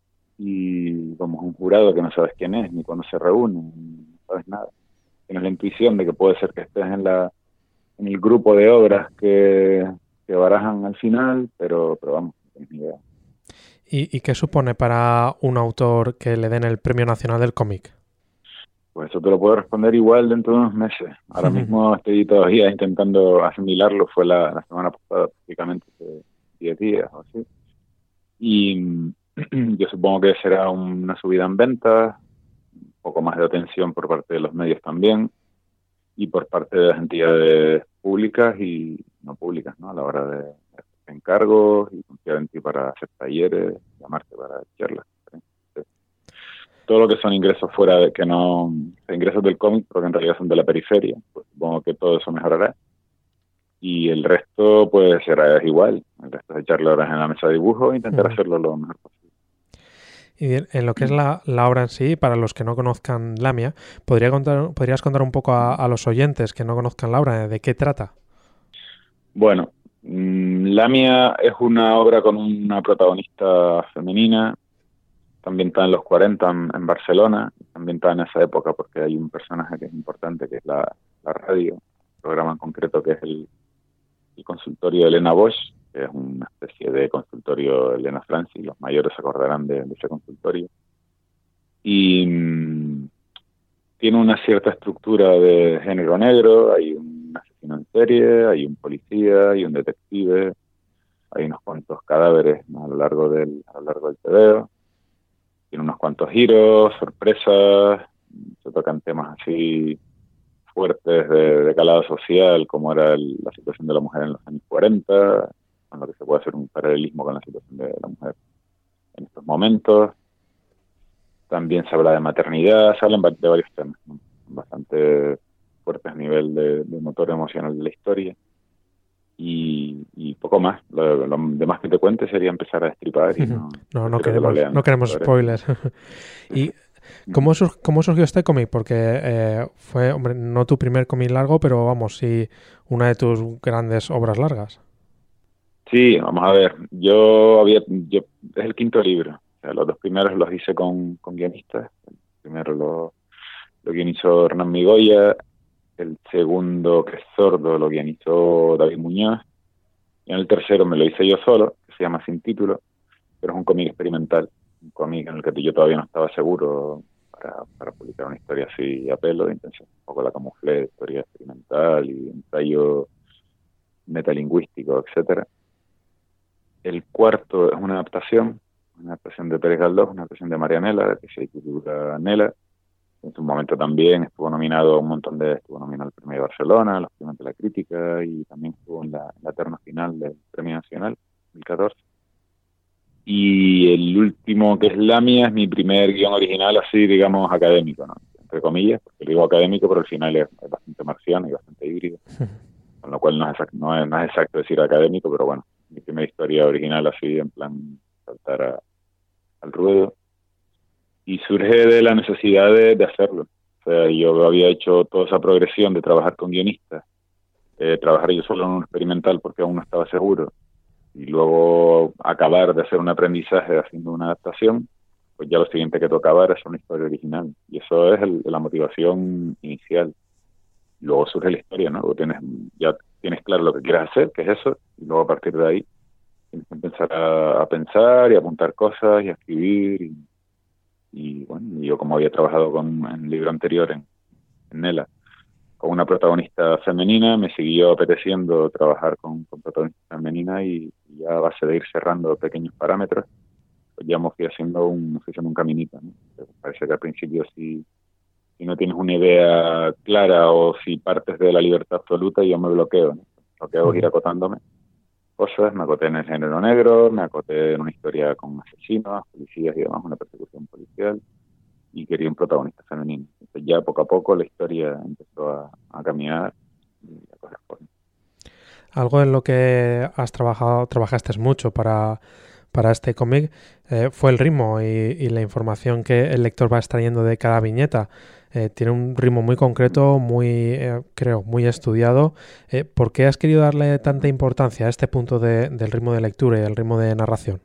y como un jurado que no sabes quién es, ni cuándo se reúne, no sabes nada. Tienes la intuición de que puede ser que estés en la en el grupo de obras que, que barajan al final, pero, pero vamos, no tienes ni idea. ¿Y, ¿Y qué supone para un autor que le den el Premio Nacional del Cómic? Pues eso te lo puedo responder igual dentro de unos meses. Ahora uh-huh. mismo estoy todavía intentando asimilarlo. Fue la, la semana pasada, prácticamente hace diez días o así. Y yo supongo que será una subida en ventas, un poco más de atención por parte de los medios también, y por parte de las entidades públicas y no públicas, ¿no? A la hora de, de encargos y confiar en ti para hacer talleres, llamarte para charlas. Todo lo que son ingresos fuera de que no ingresos del cómic, porque en realidad son de la periferia, pues supongo que todo eso mejorará, y el resto pues será igual. El resto es echarle horas en la mesa de dibujo e intentar uh-huh. hacerlo lo mejor posible. Y bien, en lo que es la, la obra en sí, para los que no conozcan Lamia, ¿podría contar, ¿podrías contar un poco a, a los oyentes que no conozcan la obra de qué trata? Bueno, mmm, Lamia es una obra con una protagonista femenina. También está en los cuarenta en, en Barcelona, también está en esa época porque hay un personaje que es importante, que es la, la radio, un programa en concreto que es el, el consultorio de Elena Bosch, que es una especie de consultorio de Elena Francis, los mayores se acordarán de, de ese consultorio. Y mmm, tiene una cierta estructura de género negro, hay un asesino en serie, hay un policía, hay un detective, hay unos cuantos cadáveres, ¿no? a lo largo del, a lo largo del tebeo. Tiene unos cuantos giros, sorpresas, se tocan temas así fuertes de, de calado social, como era el, la situación de la mujer en los años cuarenta, con lo que se puede hacer un paralelismo con la situación de la mujer en estos momentos. También se habla de maternidad, se hablan de varios temas, ¿no? Bastante fuertes a nivel de, de motor emocional de la historia. Y, y poco más. Lo, lo demás que te cuente sería empezar a destripar. Y no, no, no queremos, no queremos spoilers. ¿Y cómo, sur, cómo surgió este cómic? Porque eh, fue, hombre, no tu primer cómic largo, pero vamos, sí, una de tus grandes obras largas. Sí, vamos a ver. Yo había, yo es el quinto libro. O sea, los dos primeros los hice con, con guionistas. El primero lo, lo guionizó Hernán Migoya. El segundo, que es Sordo, lo guionizó David Muñoz. Y en el tercero me lo hice yo solo, que se llama Sin Título. pero es un cómic experimental, un cómic en el que yo todavía no estaba seguro para, para publicar una historia así a pelo, entonces un poco la camuflé, historia experimental y ensayo metalingüístico, etcétera. El cuarto es una adaptación, una adaptación de Pérez Galdós, una adaptación de Marianela, que se titula Nela. En su momento también estuvo nominado a un montón de, estuvo nominado al Premio de Barcelona, a los Premios de la Crítica, y también estuvo en la, en la terna final del Premio Nacional, dos mil catorce. Y el último, que es Lamia, es mi primer guión original, así, digamos, académico, ¿no? Entre comillas, porque digo académico, pero al final es, es bastante marciano y bastante híbrido, con lo cual no es, exacto, no, es, no es exacto decir académico, pero bueno, mi primera historia original así, en plan, saltar a, al ruedo. Y surge de la necesidad de, de hacerlo. O sea, yo había hecho toda esa progresión de trabajar con guionistas, eh, trabajar yo solo en un experimental porque aún no estaba seguro, y luego acabar de hacer un aprendizaje haciendo una adaptación, pues ya lo siguiente que tocaba era hacer una historia original. Y eso es el, la motivación inicial. Luego surge la historia, ¿no? Luego tienes, ya tienes claro lo que quieres hacer, que es eso, y luego a partir de ahí tienes que empezar a, a pensar y a apuntar cosas y a escribir. Y, y bueno, yo como había trabajado con, en el libro anterior, en, en Nela, con una protagonista femenina, me siguió apeteciendo trabajar con, con protagonista femenina y, y ya a base de ir cerrando pequeños parámetros, pues ya me fui haciendo un, fui haciendo un caminito, ¿no? Parece que al principio si, si no tienes una idea clara o si partes de la libertad absoluta, yo me bloqueo, ¿no? Lo que hago es ir acotándome cosas, me acoté en el género negro, me acoté en una historia con asesinos, policías y demás, una persecución policial, y quería un protagonista femenino. Entonces ya poco a poco la historia empezó a, a caminar y a coger forma. Algo en lo que has trabajado, trabajaste mucho para, para este cómic eh, fue el ritmo y, y la información que el lector va extrayendo de cada viñeta. Eh, tiene un ritmo muy concreto, muy eh, creo, muy estudiado. Eh, ¿Por qué has querido darle tanta importancia a este punto de, del ritmo de lectura y el ritmo de narración?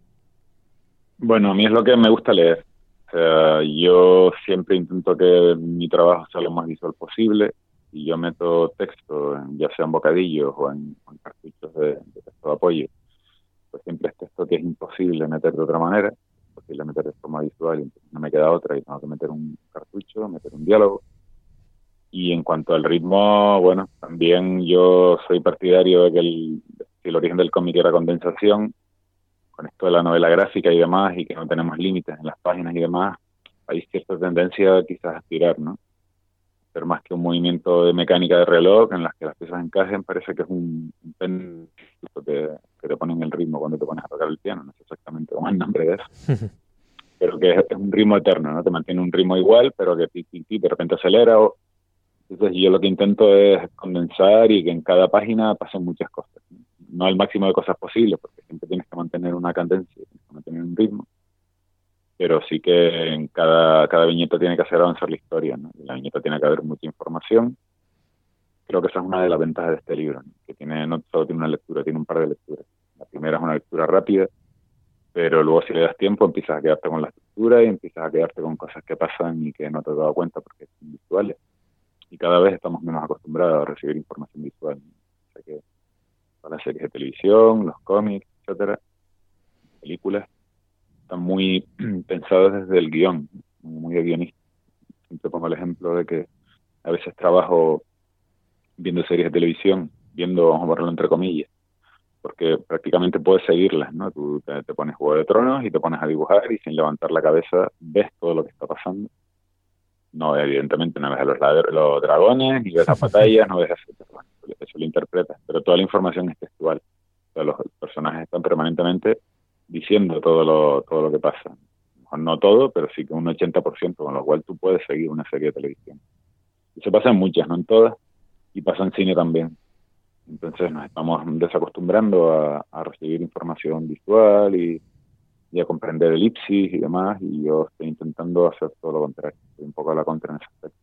Bueno, a mí es lo que me gusta leer. O sea, yo siempre intento que mi trabajo sea lo más visual posible y yo meto texto, en, ya sea en bocadillos o en, en cartuchos de, de texto de apoyo. Pues siempre es texto que es imposible meter de otra manera, posible meter de forma visual, y entonces no me queda otra y tengo que meter un cartucho, meter un diálogo. Y en cuanto al ritmo, bueno, también yo soy partidario de que el, si el origen del cómic era condensación, con esto de la novela gráfica y demás, y que no tenemos límites en las páginas y demás, hay cierta tendencia quizás a aspirar, ¿no? Ser más que un movimiento de mecánica de reloj en las que las piezas encajen, parece que es un, un pen que, que te ponen el ritmo cuando te pones a tocar el piano, no sé exactamente cómo es el nombre de eso, pero que es, es un ritmo eterno, ¿no? Te mantiene un ritmo igual, pero que ti, ti, ti, de repente acelera. O, entonces yo lo que intento es condensar y que en cada página pasen muchas cosas, ¿no? No el máximo de cosas posibles, porque siempre tienes que mantener una cadencia, tienes que mantener un ritmo, pero sí que en cada, cada viñeta tiene que hacer avanzar la historia, ¿no? En la viñeta tiene que haber mucha información. Creo que esa es una de las ventajas de este libro, ¿no? Que tiene, no solo tiene una lectura, tiene un par de lecturas. La primera es una lectura rápida, pero luego si le das tiempo empiezas a quedarte con la estructura y empiezas a quedarte con cosas que pasan y que no te has dado cuenta porque son visuales. Y cada vez estamos menos acostumbrados a recibir información visual, ¿no? O sea que todas las series de televisión, los cómics, etcétera, películas, están muy pensadas desde el guión, muy de guionista. Siempre pongo el ejemplo de que a veces trabajo viendo series de televisión, viendo, vamos a ponerlo entre comillas, porque prácticamente puedes seguirlas, ¿no? Tú te, te pones Juego de Tronos y te pones a dibujar y sin levantar la cabeza ves todo lo que está pasando. No, evidentemente no ves a los, los dragones, ni ves las batallas, no ves eso, eso lo interpretas, pero toda la información es textual. O sea, los personajes están permanentemente diciendo todo lo todo lo que pasa. No todo, pero sí que un ochenta por ciento, con lo cual tú puedes seguir una serie de televisión. Eso pasa en muchas, no en todas, y pasa en cine también. Entonces nos estamos desacostumbrando a, a recibir información visual y, y a comprender elipsis y demás, y yo estoy intentando hacer todo lo contrario, estoy un poco a la contra en ese aspecto.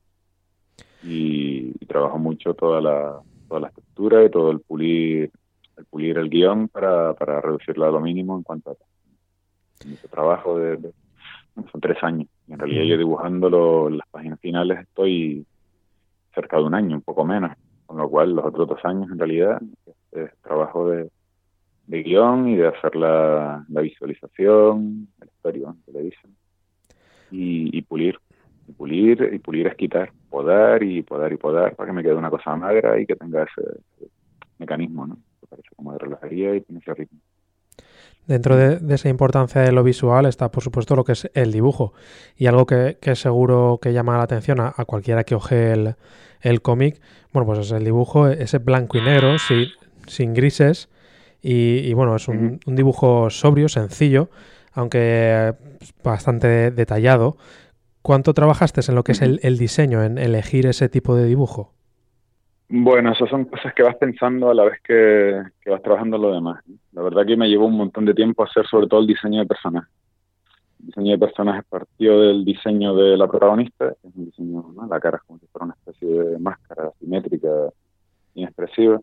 Y, y trabajo mucho toda la, toda la estructura y todo el pulir el pulir el guión para, para reducirlo a lo mínimo en cuanto a mucho trabajo de, de son tres años, y en realidad yo dibujándolo las páginas finales estoy cerca de un año, un poco menos, con lo cual los otros dos años en realidad es, es trabajo de, de guión y de hacer la, la visualización, el storyboard, que le dicen, y, y pulir. Y pulir, y pulir es quitar, podar y podar y podar para que me quede una cosa magra y que tenga ese, ese mecanismo, ¿no? Que parece como de relojería y tiene ese ritmo. Dentro de, de esa importancia de lo visual está, por supuesto, lo que es el dibujo. Y algo que, que seguro que llama la atención a, a cualquiera que ojee el, el cómic, bueno, pues es el dibujo, ese blanco y negro, sin, sin grises. Y, y bueno, es un, un dibujo sobrio, sencillo, aunque bastante detallado. ¿Cuánto trabajaste en lo que es el, el diseño, en elegir ese tipo de dibujo? Bueno, esas son cosas que vas pensando a la vez que, que vas trabajando lo demás. La verdad que me llevó un montón de tiempo hacer sobre todo el diseño de personajes. El diseño de personajes partió del diseño de la protagonista, que es un diseño, ¿no? La cara es como si fuera una especie de máscara simétrica, inexpresiva.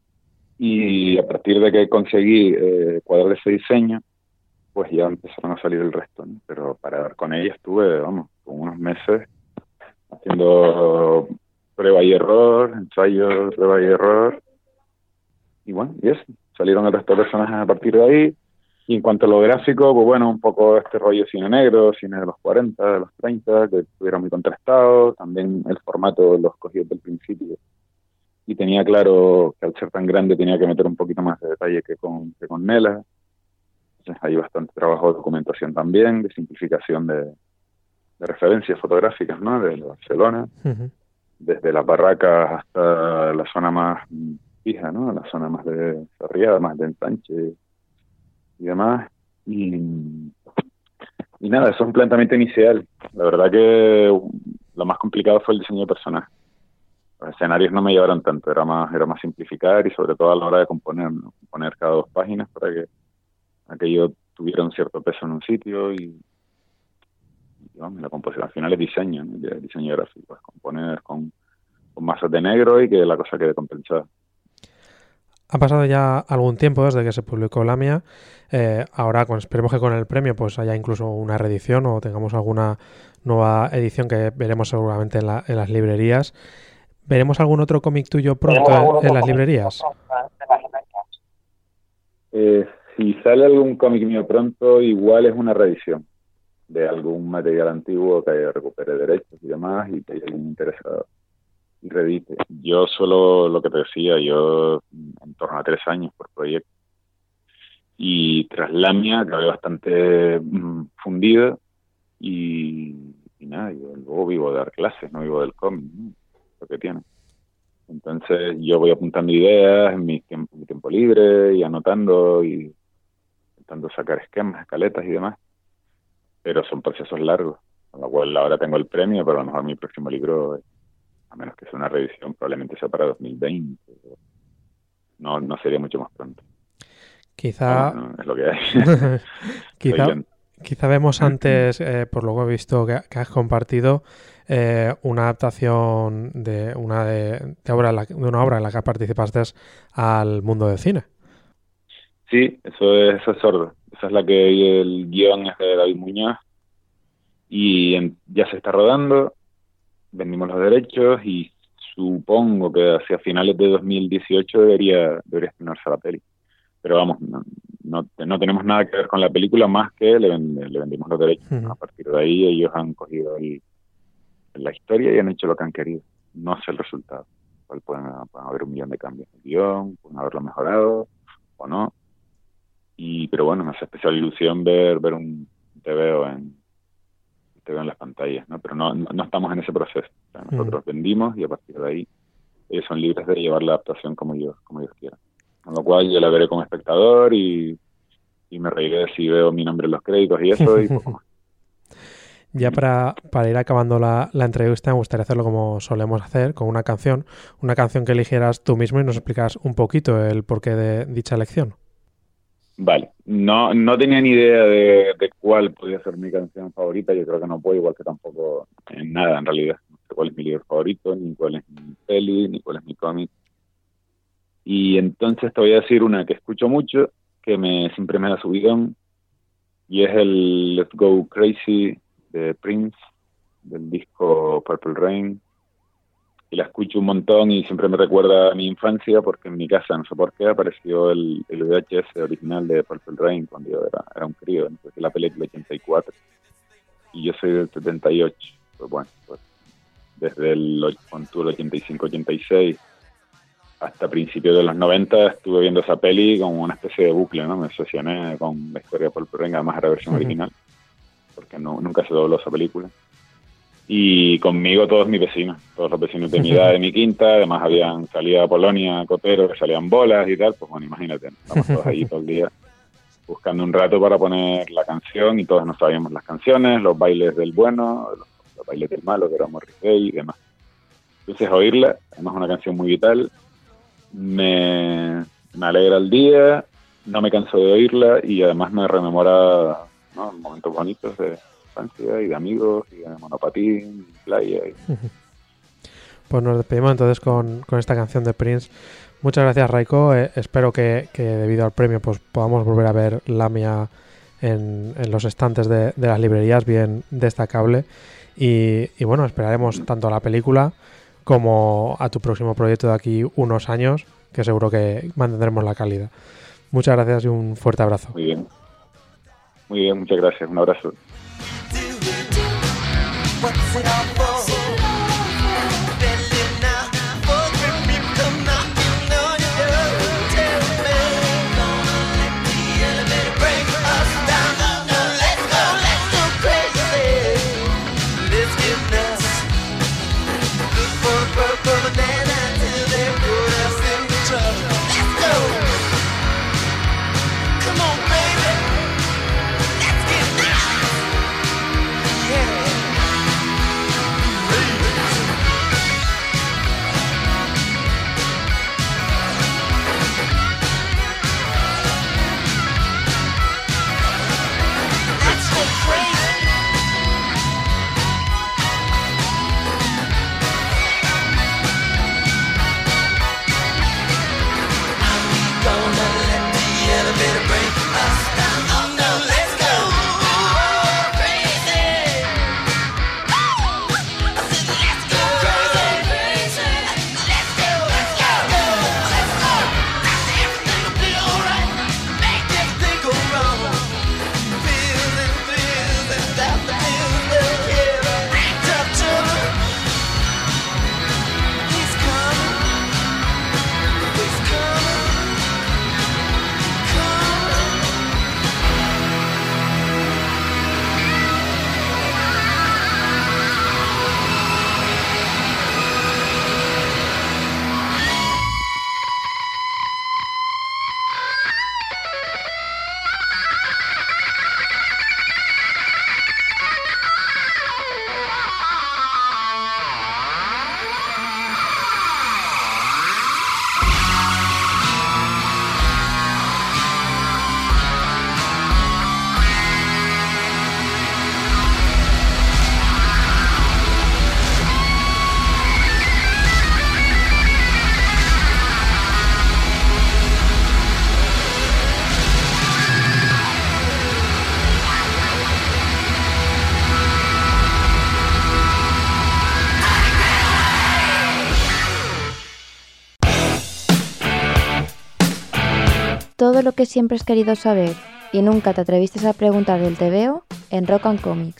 Y a partir de que conseguí eh, cuadrar ese diseño, pues ya empezaron a salir el resto, ¿no? Pero para dar con ella estuve, vamos, como unos meses haciendo prueba y error, ensayo, prueba y error. Y bueno, y eso, salieron el resto de personajes a partir de ahí. Y en cuanto a lo gráfico, pues bueno, un poco este rollo cine negro, cine de los cuarenta, de los treinta, que estuviera muy contrastado. También el formato lo escogí desde el principio. Y tenía claro que al ser tan grande tenía que meter un poquito más de detalle que con, que con Nela. Entonces hay bastante trabajo de documentación también, de simplificación de, de referencias fotográficas, ¿no? De Barcelona, uh-huh. Desde las barracas hasta la zona más fija, ¿no? La zona más de Sarriá, más de ensanche y demás. Y, y nada, eso es un planteamiento inicial. La verdad que lo más complicado fue el diseño de personajes. Los escenarios no me llevaron tanto, era más, era más simplificar y sobre todo a la hora de componer, ¿no? Componer cada dos páginas para que aquello tuviera un cierto peso en un sitio y, y vamos, la composición al final es diseño, ¿no? El diseño gráfico, es componer con, con masas de negro y que la cosa quede compensada. Ha pasado ya algún tiempo desde que se publicó Lamia. Eh, ahora con, esperemos que con el premio pues haya incluso una reedición o tengamos alguna nueva edición que veremos seguramente en, la, en las librerías. ¿Veremos algún otro cómic tuyo pronto en, en las librerías? Eh, si sale algún cómic mío pronto, igual es una reedición de algún material antiguo que recupere derechos y demás y que haya alguien interesado y reedite. Yo solo, lo que te decía, yo en torno a tres años por proyecto. Y tras Lamia acabé bastante mm, fundido y, y nada, yo luego vivo de dar clases, no vivo del cómic, ¿no? Lo que tiene. Entonces yo voy apuntando ideas en mi tiempo, en mi tiempo libre y anotando y intentando sacar esquemas, escaletas y demás, pero son procesos largos, con lo cual ahora tengo el premio, pero a lo mejor mi próximo libro, a menos que sea una revisión, probablemente sea para dos mil veinte, no, no sería mucho más pronto. Quizá bueno, es lo que hay. quizá, quizá vemos antes, eh, por lo que he visto que, que has compartido, eh, una adaptación de una de, de, obra la, de una obra en la que participaste al mundo del cine. Sí, eso es, eso es Sordo. Esa es la que el guión es de David Muñoz y en, ya se está rodando, vendimos los derechos y supongo que hacia finales de dos mil dieciocho debería, debería estrenarse la peli. Pero vamos, no, no, no tenemos nada que ver con la película más que le, le vendimos los derechos. Uh-huh. A partir de ahí ellos han cogido el, la historia y han hecho lo que han querido. No sé el resultado. Pueden, pueden haber un millón de cambios de guión, pueden haberlo mejorado o no. Y pero bueno, me hace especial ilusión ver ver un T V O en T V O en las pantallas, ¿no? Pero no, no, no estamos en ese proceso. O sea, nosotros uh-huh. vendimos y a partir de ahí ellos son libres de llevar la adaptación como ellos, como ellos quieran. Con lo cual yo la veré como espectador y, y me reiré si veo mi nombre en los créditos y eso y poco más. Ya para, para ir acabando la, la entrevista me gustaría hacerlo como solemos hacer, con una canción, una canción que eligieras tú mismo y nos explicas un poquito el porqué de dicha elección. Vale, no, no tenía ni idea de, de cuál podía ser mi canción favorita, yo creo que no puedo, igual que tampoco en nada en realidad, no sé cuál es mi libro favorito, ni cuál es mi peli, ni cuál es mi cómic. Y entonces te voy a decir una que escucho mucho, que me siempre me da subidón, y es el Let's Go Crazy de Prince, del disco Purple Rain, que la escucho un montón y siempre me recuerda a mi infancia, porque en mi casa, no sé por qué, apareció el, el V H S original de Purple Rain cuando yo era, era un crío, no sé si la película ochenta y cuatro, y yo soy del setenta y ocho, pues bueno, pues desde el, el ochenta y cinco ochenta y seis hasta principios de los noventa estuve viendo esa peli como una especie de bucle, ¿no? Me obsesioné con la historia de Purple Rain, además era la versión uh-huh. original, porque no, nunca se dobló esa película. Y conmigo todos mis vecinos, todos los vecinos de mi edad, de mi quinta, además habían salía a Polonia, Cotero, que salían bolas y tal, pues bueno, imagínate, estamos todos ahí todo el día buscando un rato para poner la canción y todos nos sabíamos las canciones, los bailes del bueno, los, los bailes del malo, que era Morrissey y demás. Entonces oírla, además una canción muy vital, me, me alegra el día, no me canso de oírla y además me rememora, ¿no?, momentos bonitos de y de amigos, y de monopatín, playa. Y... Pues nos despedimos entonces con, con esta canción de Prince. Muchas gracias, Raiko. Eh, espero que, que debido al premio pues podamos volver a ver Lamia en, en los estantes de, de las librerías, bien destacable. Y, y bueno, esperaremos tanto a la película como a tu próximo proyecto de aquí unos años, que seguro que mantendremos la calidad. Muchas gracias y un fuerte abrazo. Muy bien. Muy bien, muchas gracias. Un abrazo. What's it all for? Belly now, for the people now, you know you don't tell me. Gonna let the elevator break us down. No, let's go, let's go crazy. Let's get nuts. Look for a purple banana till they put us in the trouble. Let's go. Come on, baby. Let's get nuts. Yeah. Todo lo que siempre has querido saber y nunca te atreviste a preguntar del tebeo en Rock and Comics.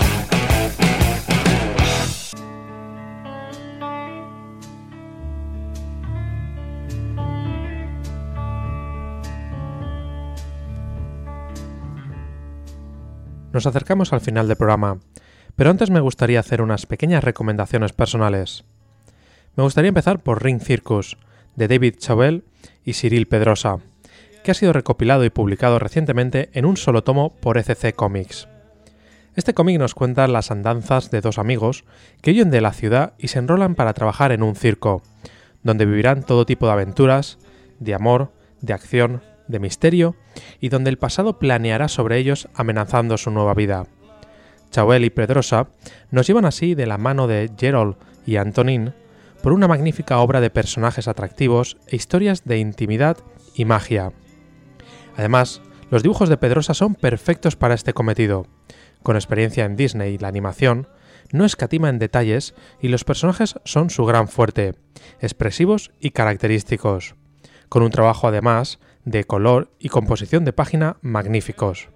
Nos acercamos al final del programa, pero antes me gustaría hacer unas pequeñas recomendaciones personales. Me gustaría empezar por Ring Circus, de David Chauvel y Cyril Pedrosa, que ha sido recopilado y publicado recientemente en un solo tomo por E C C Comics. Este cómic nos cuenta las andanzas de dos amigos que huyen de la ciudad y se enrolan para trabajar en un circo, donde vivirán todo tipo de aventuras, de amor, de acción, de misterio, y donde el pasado planeará sobre ellos amenazando su nueva vida. Chauvel y Pedrosa nos llevan así de la mano de Gerald y Antonin por una magnífica obra de personajes atractivos e historias de intimidad y magia. Además, los dibujos de Pedrosa son perfectos para este cometido. Con experiencia en Disney y la animación, no escatima en detalles y los personajes son su gran fuerte, expresivos y característicos, con un trabajo además de color y composición de página magníficos.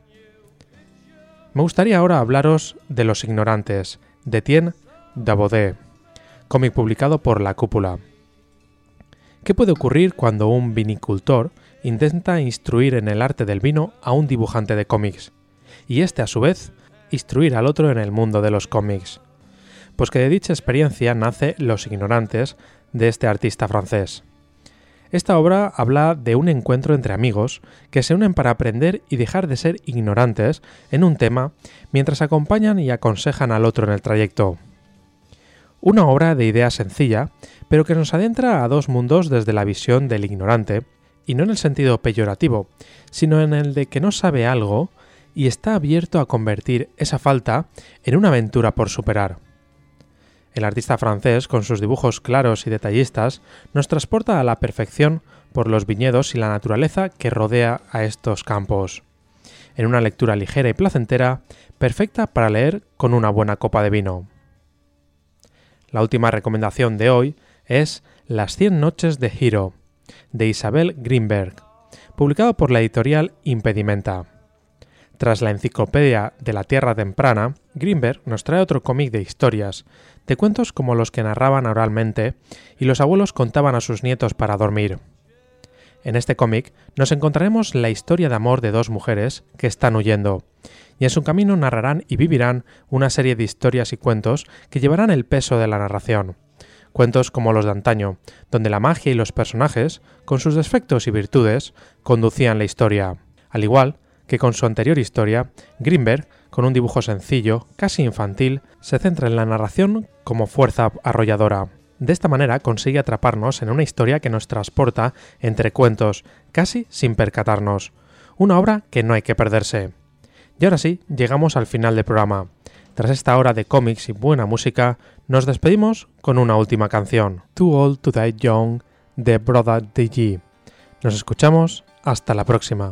Me gustaría ahora hablaros de Los Ignorantes, de Etienne Dabodet, cómic publicado por La Cúpula. ¿Qué puede ocurrir cuando un vinicultor intenta instruir en el arte del vino a un dibujante de cómics, y este a su vez instruir al otro en el mundo de los cómics? Pues que de dicha experiencia nace Los Ignorantes de este artista francés. Esta obra habla de un encuentro entre amigos que se unen para aprender y dejar de ser ignorantes en un tema mientras acompañan y aconsejan al otro en el trayecto. Una obra de idea sencilla, pero que nos adentra a dos mundos desde la visión del ignorante, y no en el sentido peyorativo, sino en el de que no sabe algo y está abierto a convertir esa falta en una aventura por superar. El artista francés, con sus dibujos claros y detallistas, nos transporta a la perfección por los viñedos y la naturaleza que rodea a estos campos, en una lectura ligera y placentera, perfecta para leer con una buena copa de vino. La última recomendación de hoy es Las cien noches de Hiro, de Isabel Greenberg, publicado por la editorial Impedimenta. Tras la enciclopedia de la Tierra Temprana, Greenberg nos trae otro cómic de historias, de cuentos como los que narraban oralmente y los abuelos contaban a sus nietos para dormir. En este cómic nos encontraremos la historia de amor de dos mujeres que están huyendo, y en su camino narrarán y vivirán una serie de historias y cuentos que llevarán el peso de la narración. Cuentos como los de antaño, donde la magia y los personajes, con sus defectos y virtudes, conducían la historia. Al igual que con su anterior historia, Greenberg, con un dibujo sencillo, casi infantil, se centra en la narración como fuerza arrolladora. De esta manera consigue atraparnos en una historia que nos transporta entre cuentos, casi sin percatarnos. Una obra que no hay que perderse. Y ahora sí, llegamos al final del programa. Tras esta hora de cómics y buena música, nos despedimos con una última canción, Too Old to Die Young, de Brother D G. Nos escuchamos, hasta la próxima.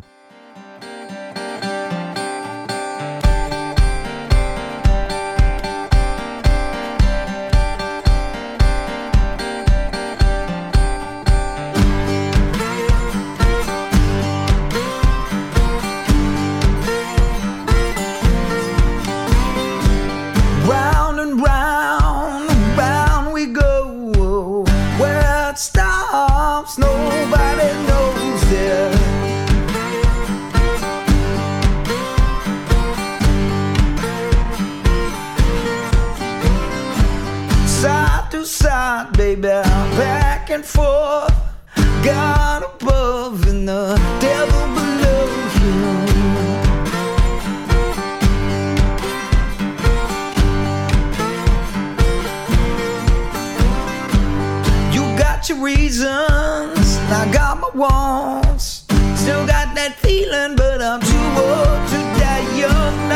Back and forth, God above and the devil below you. You got your reasons, I got my wants. Still got that feeling, but I'm too old to die young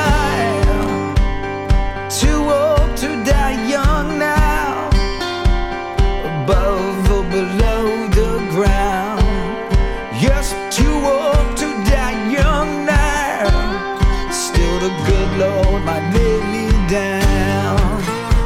now. Too old to die young now. Above or below the ground. Yes, too old to die young now. Still the good Lord might lay me down.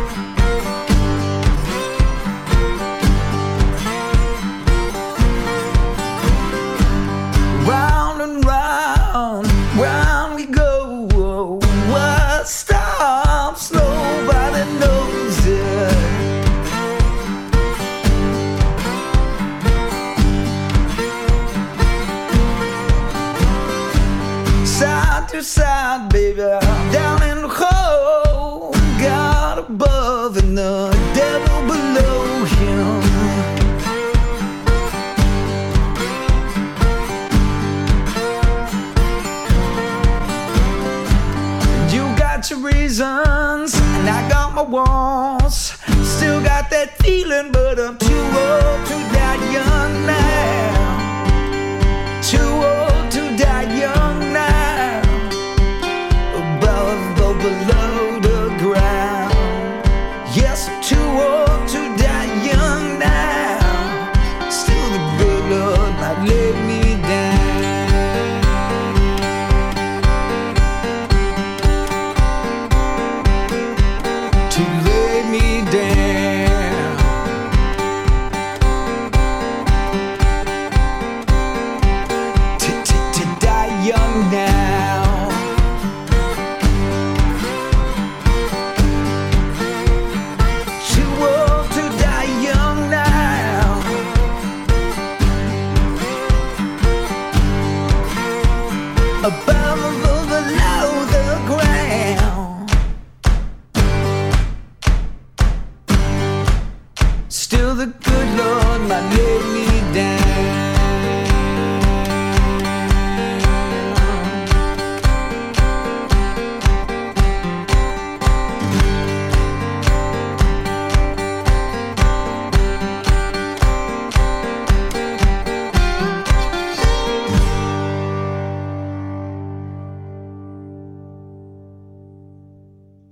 Round and round, round we go. What stops? Nobody knows it. Side to side, baby, down in the hole. God above and the devil below him. You got your reasons, and I got my wants. Still got that feeling, but I'm too old to die young now. Too old to die young now. Above or below the ground. Yes, I'm too old to die young now. Still the good Lord might lay me down. Too about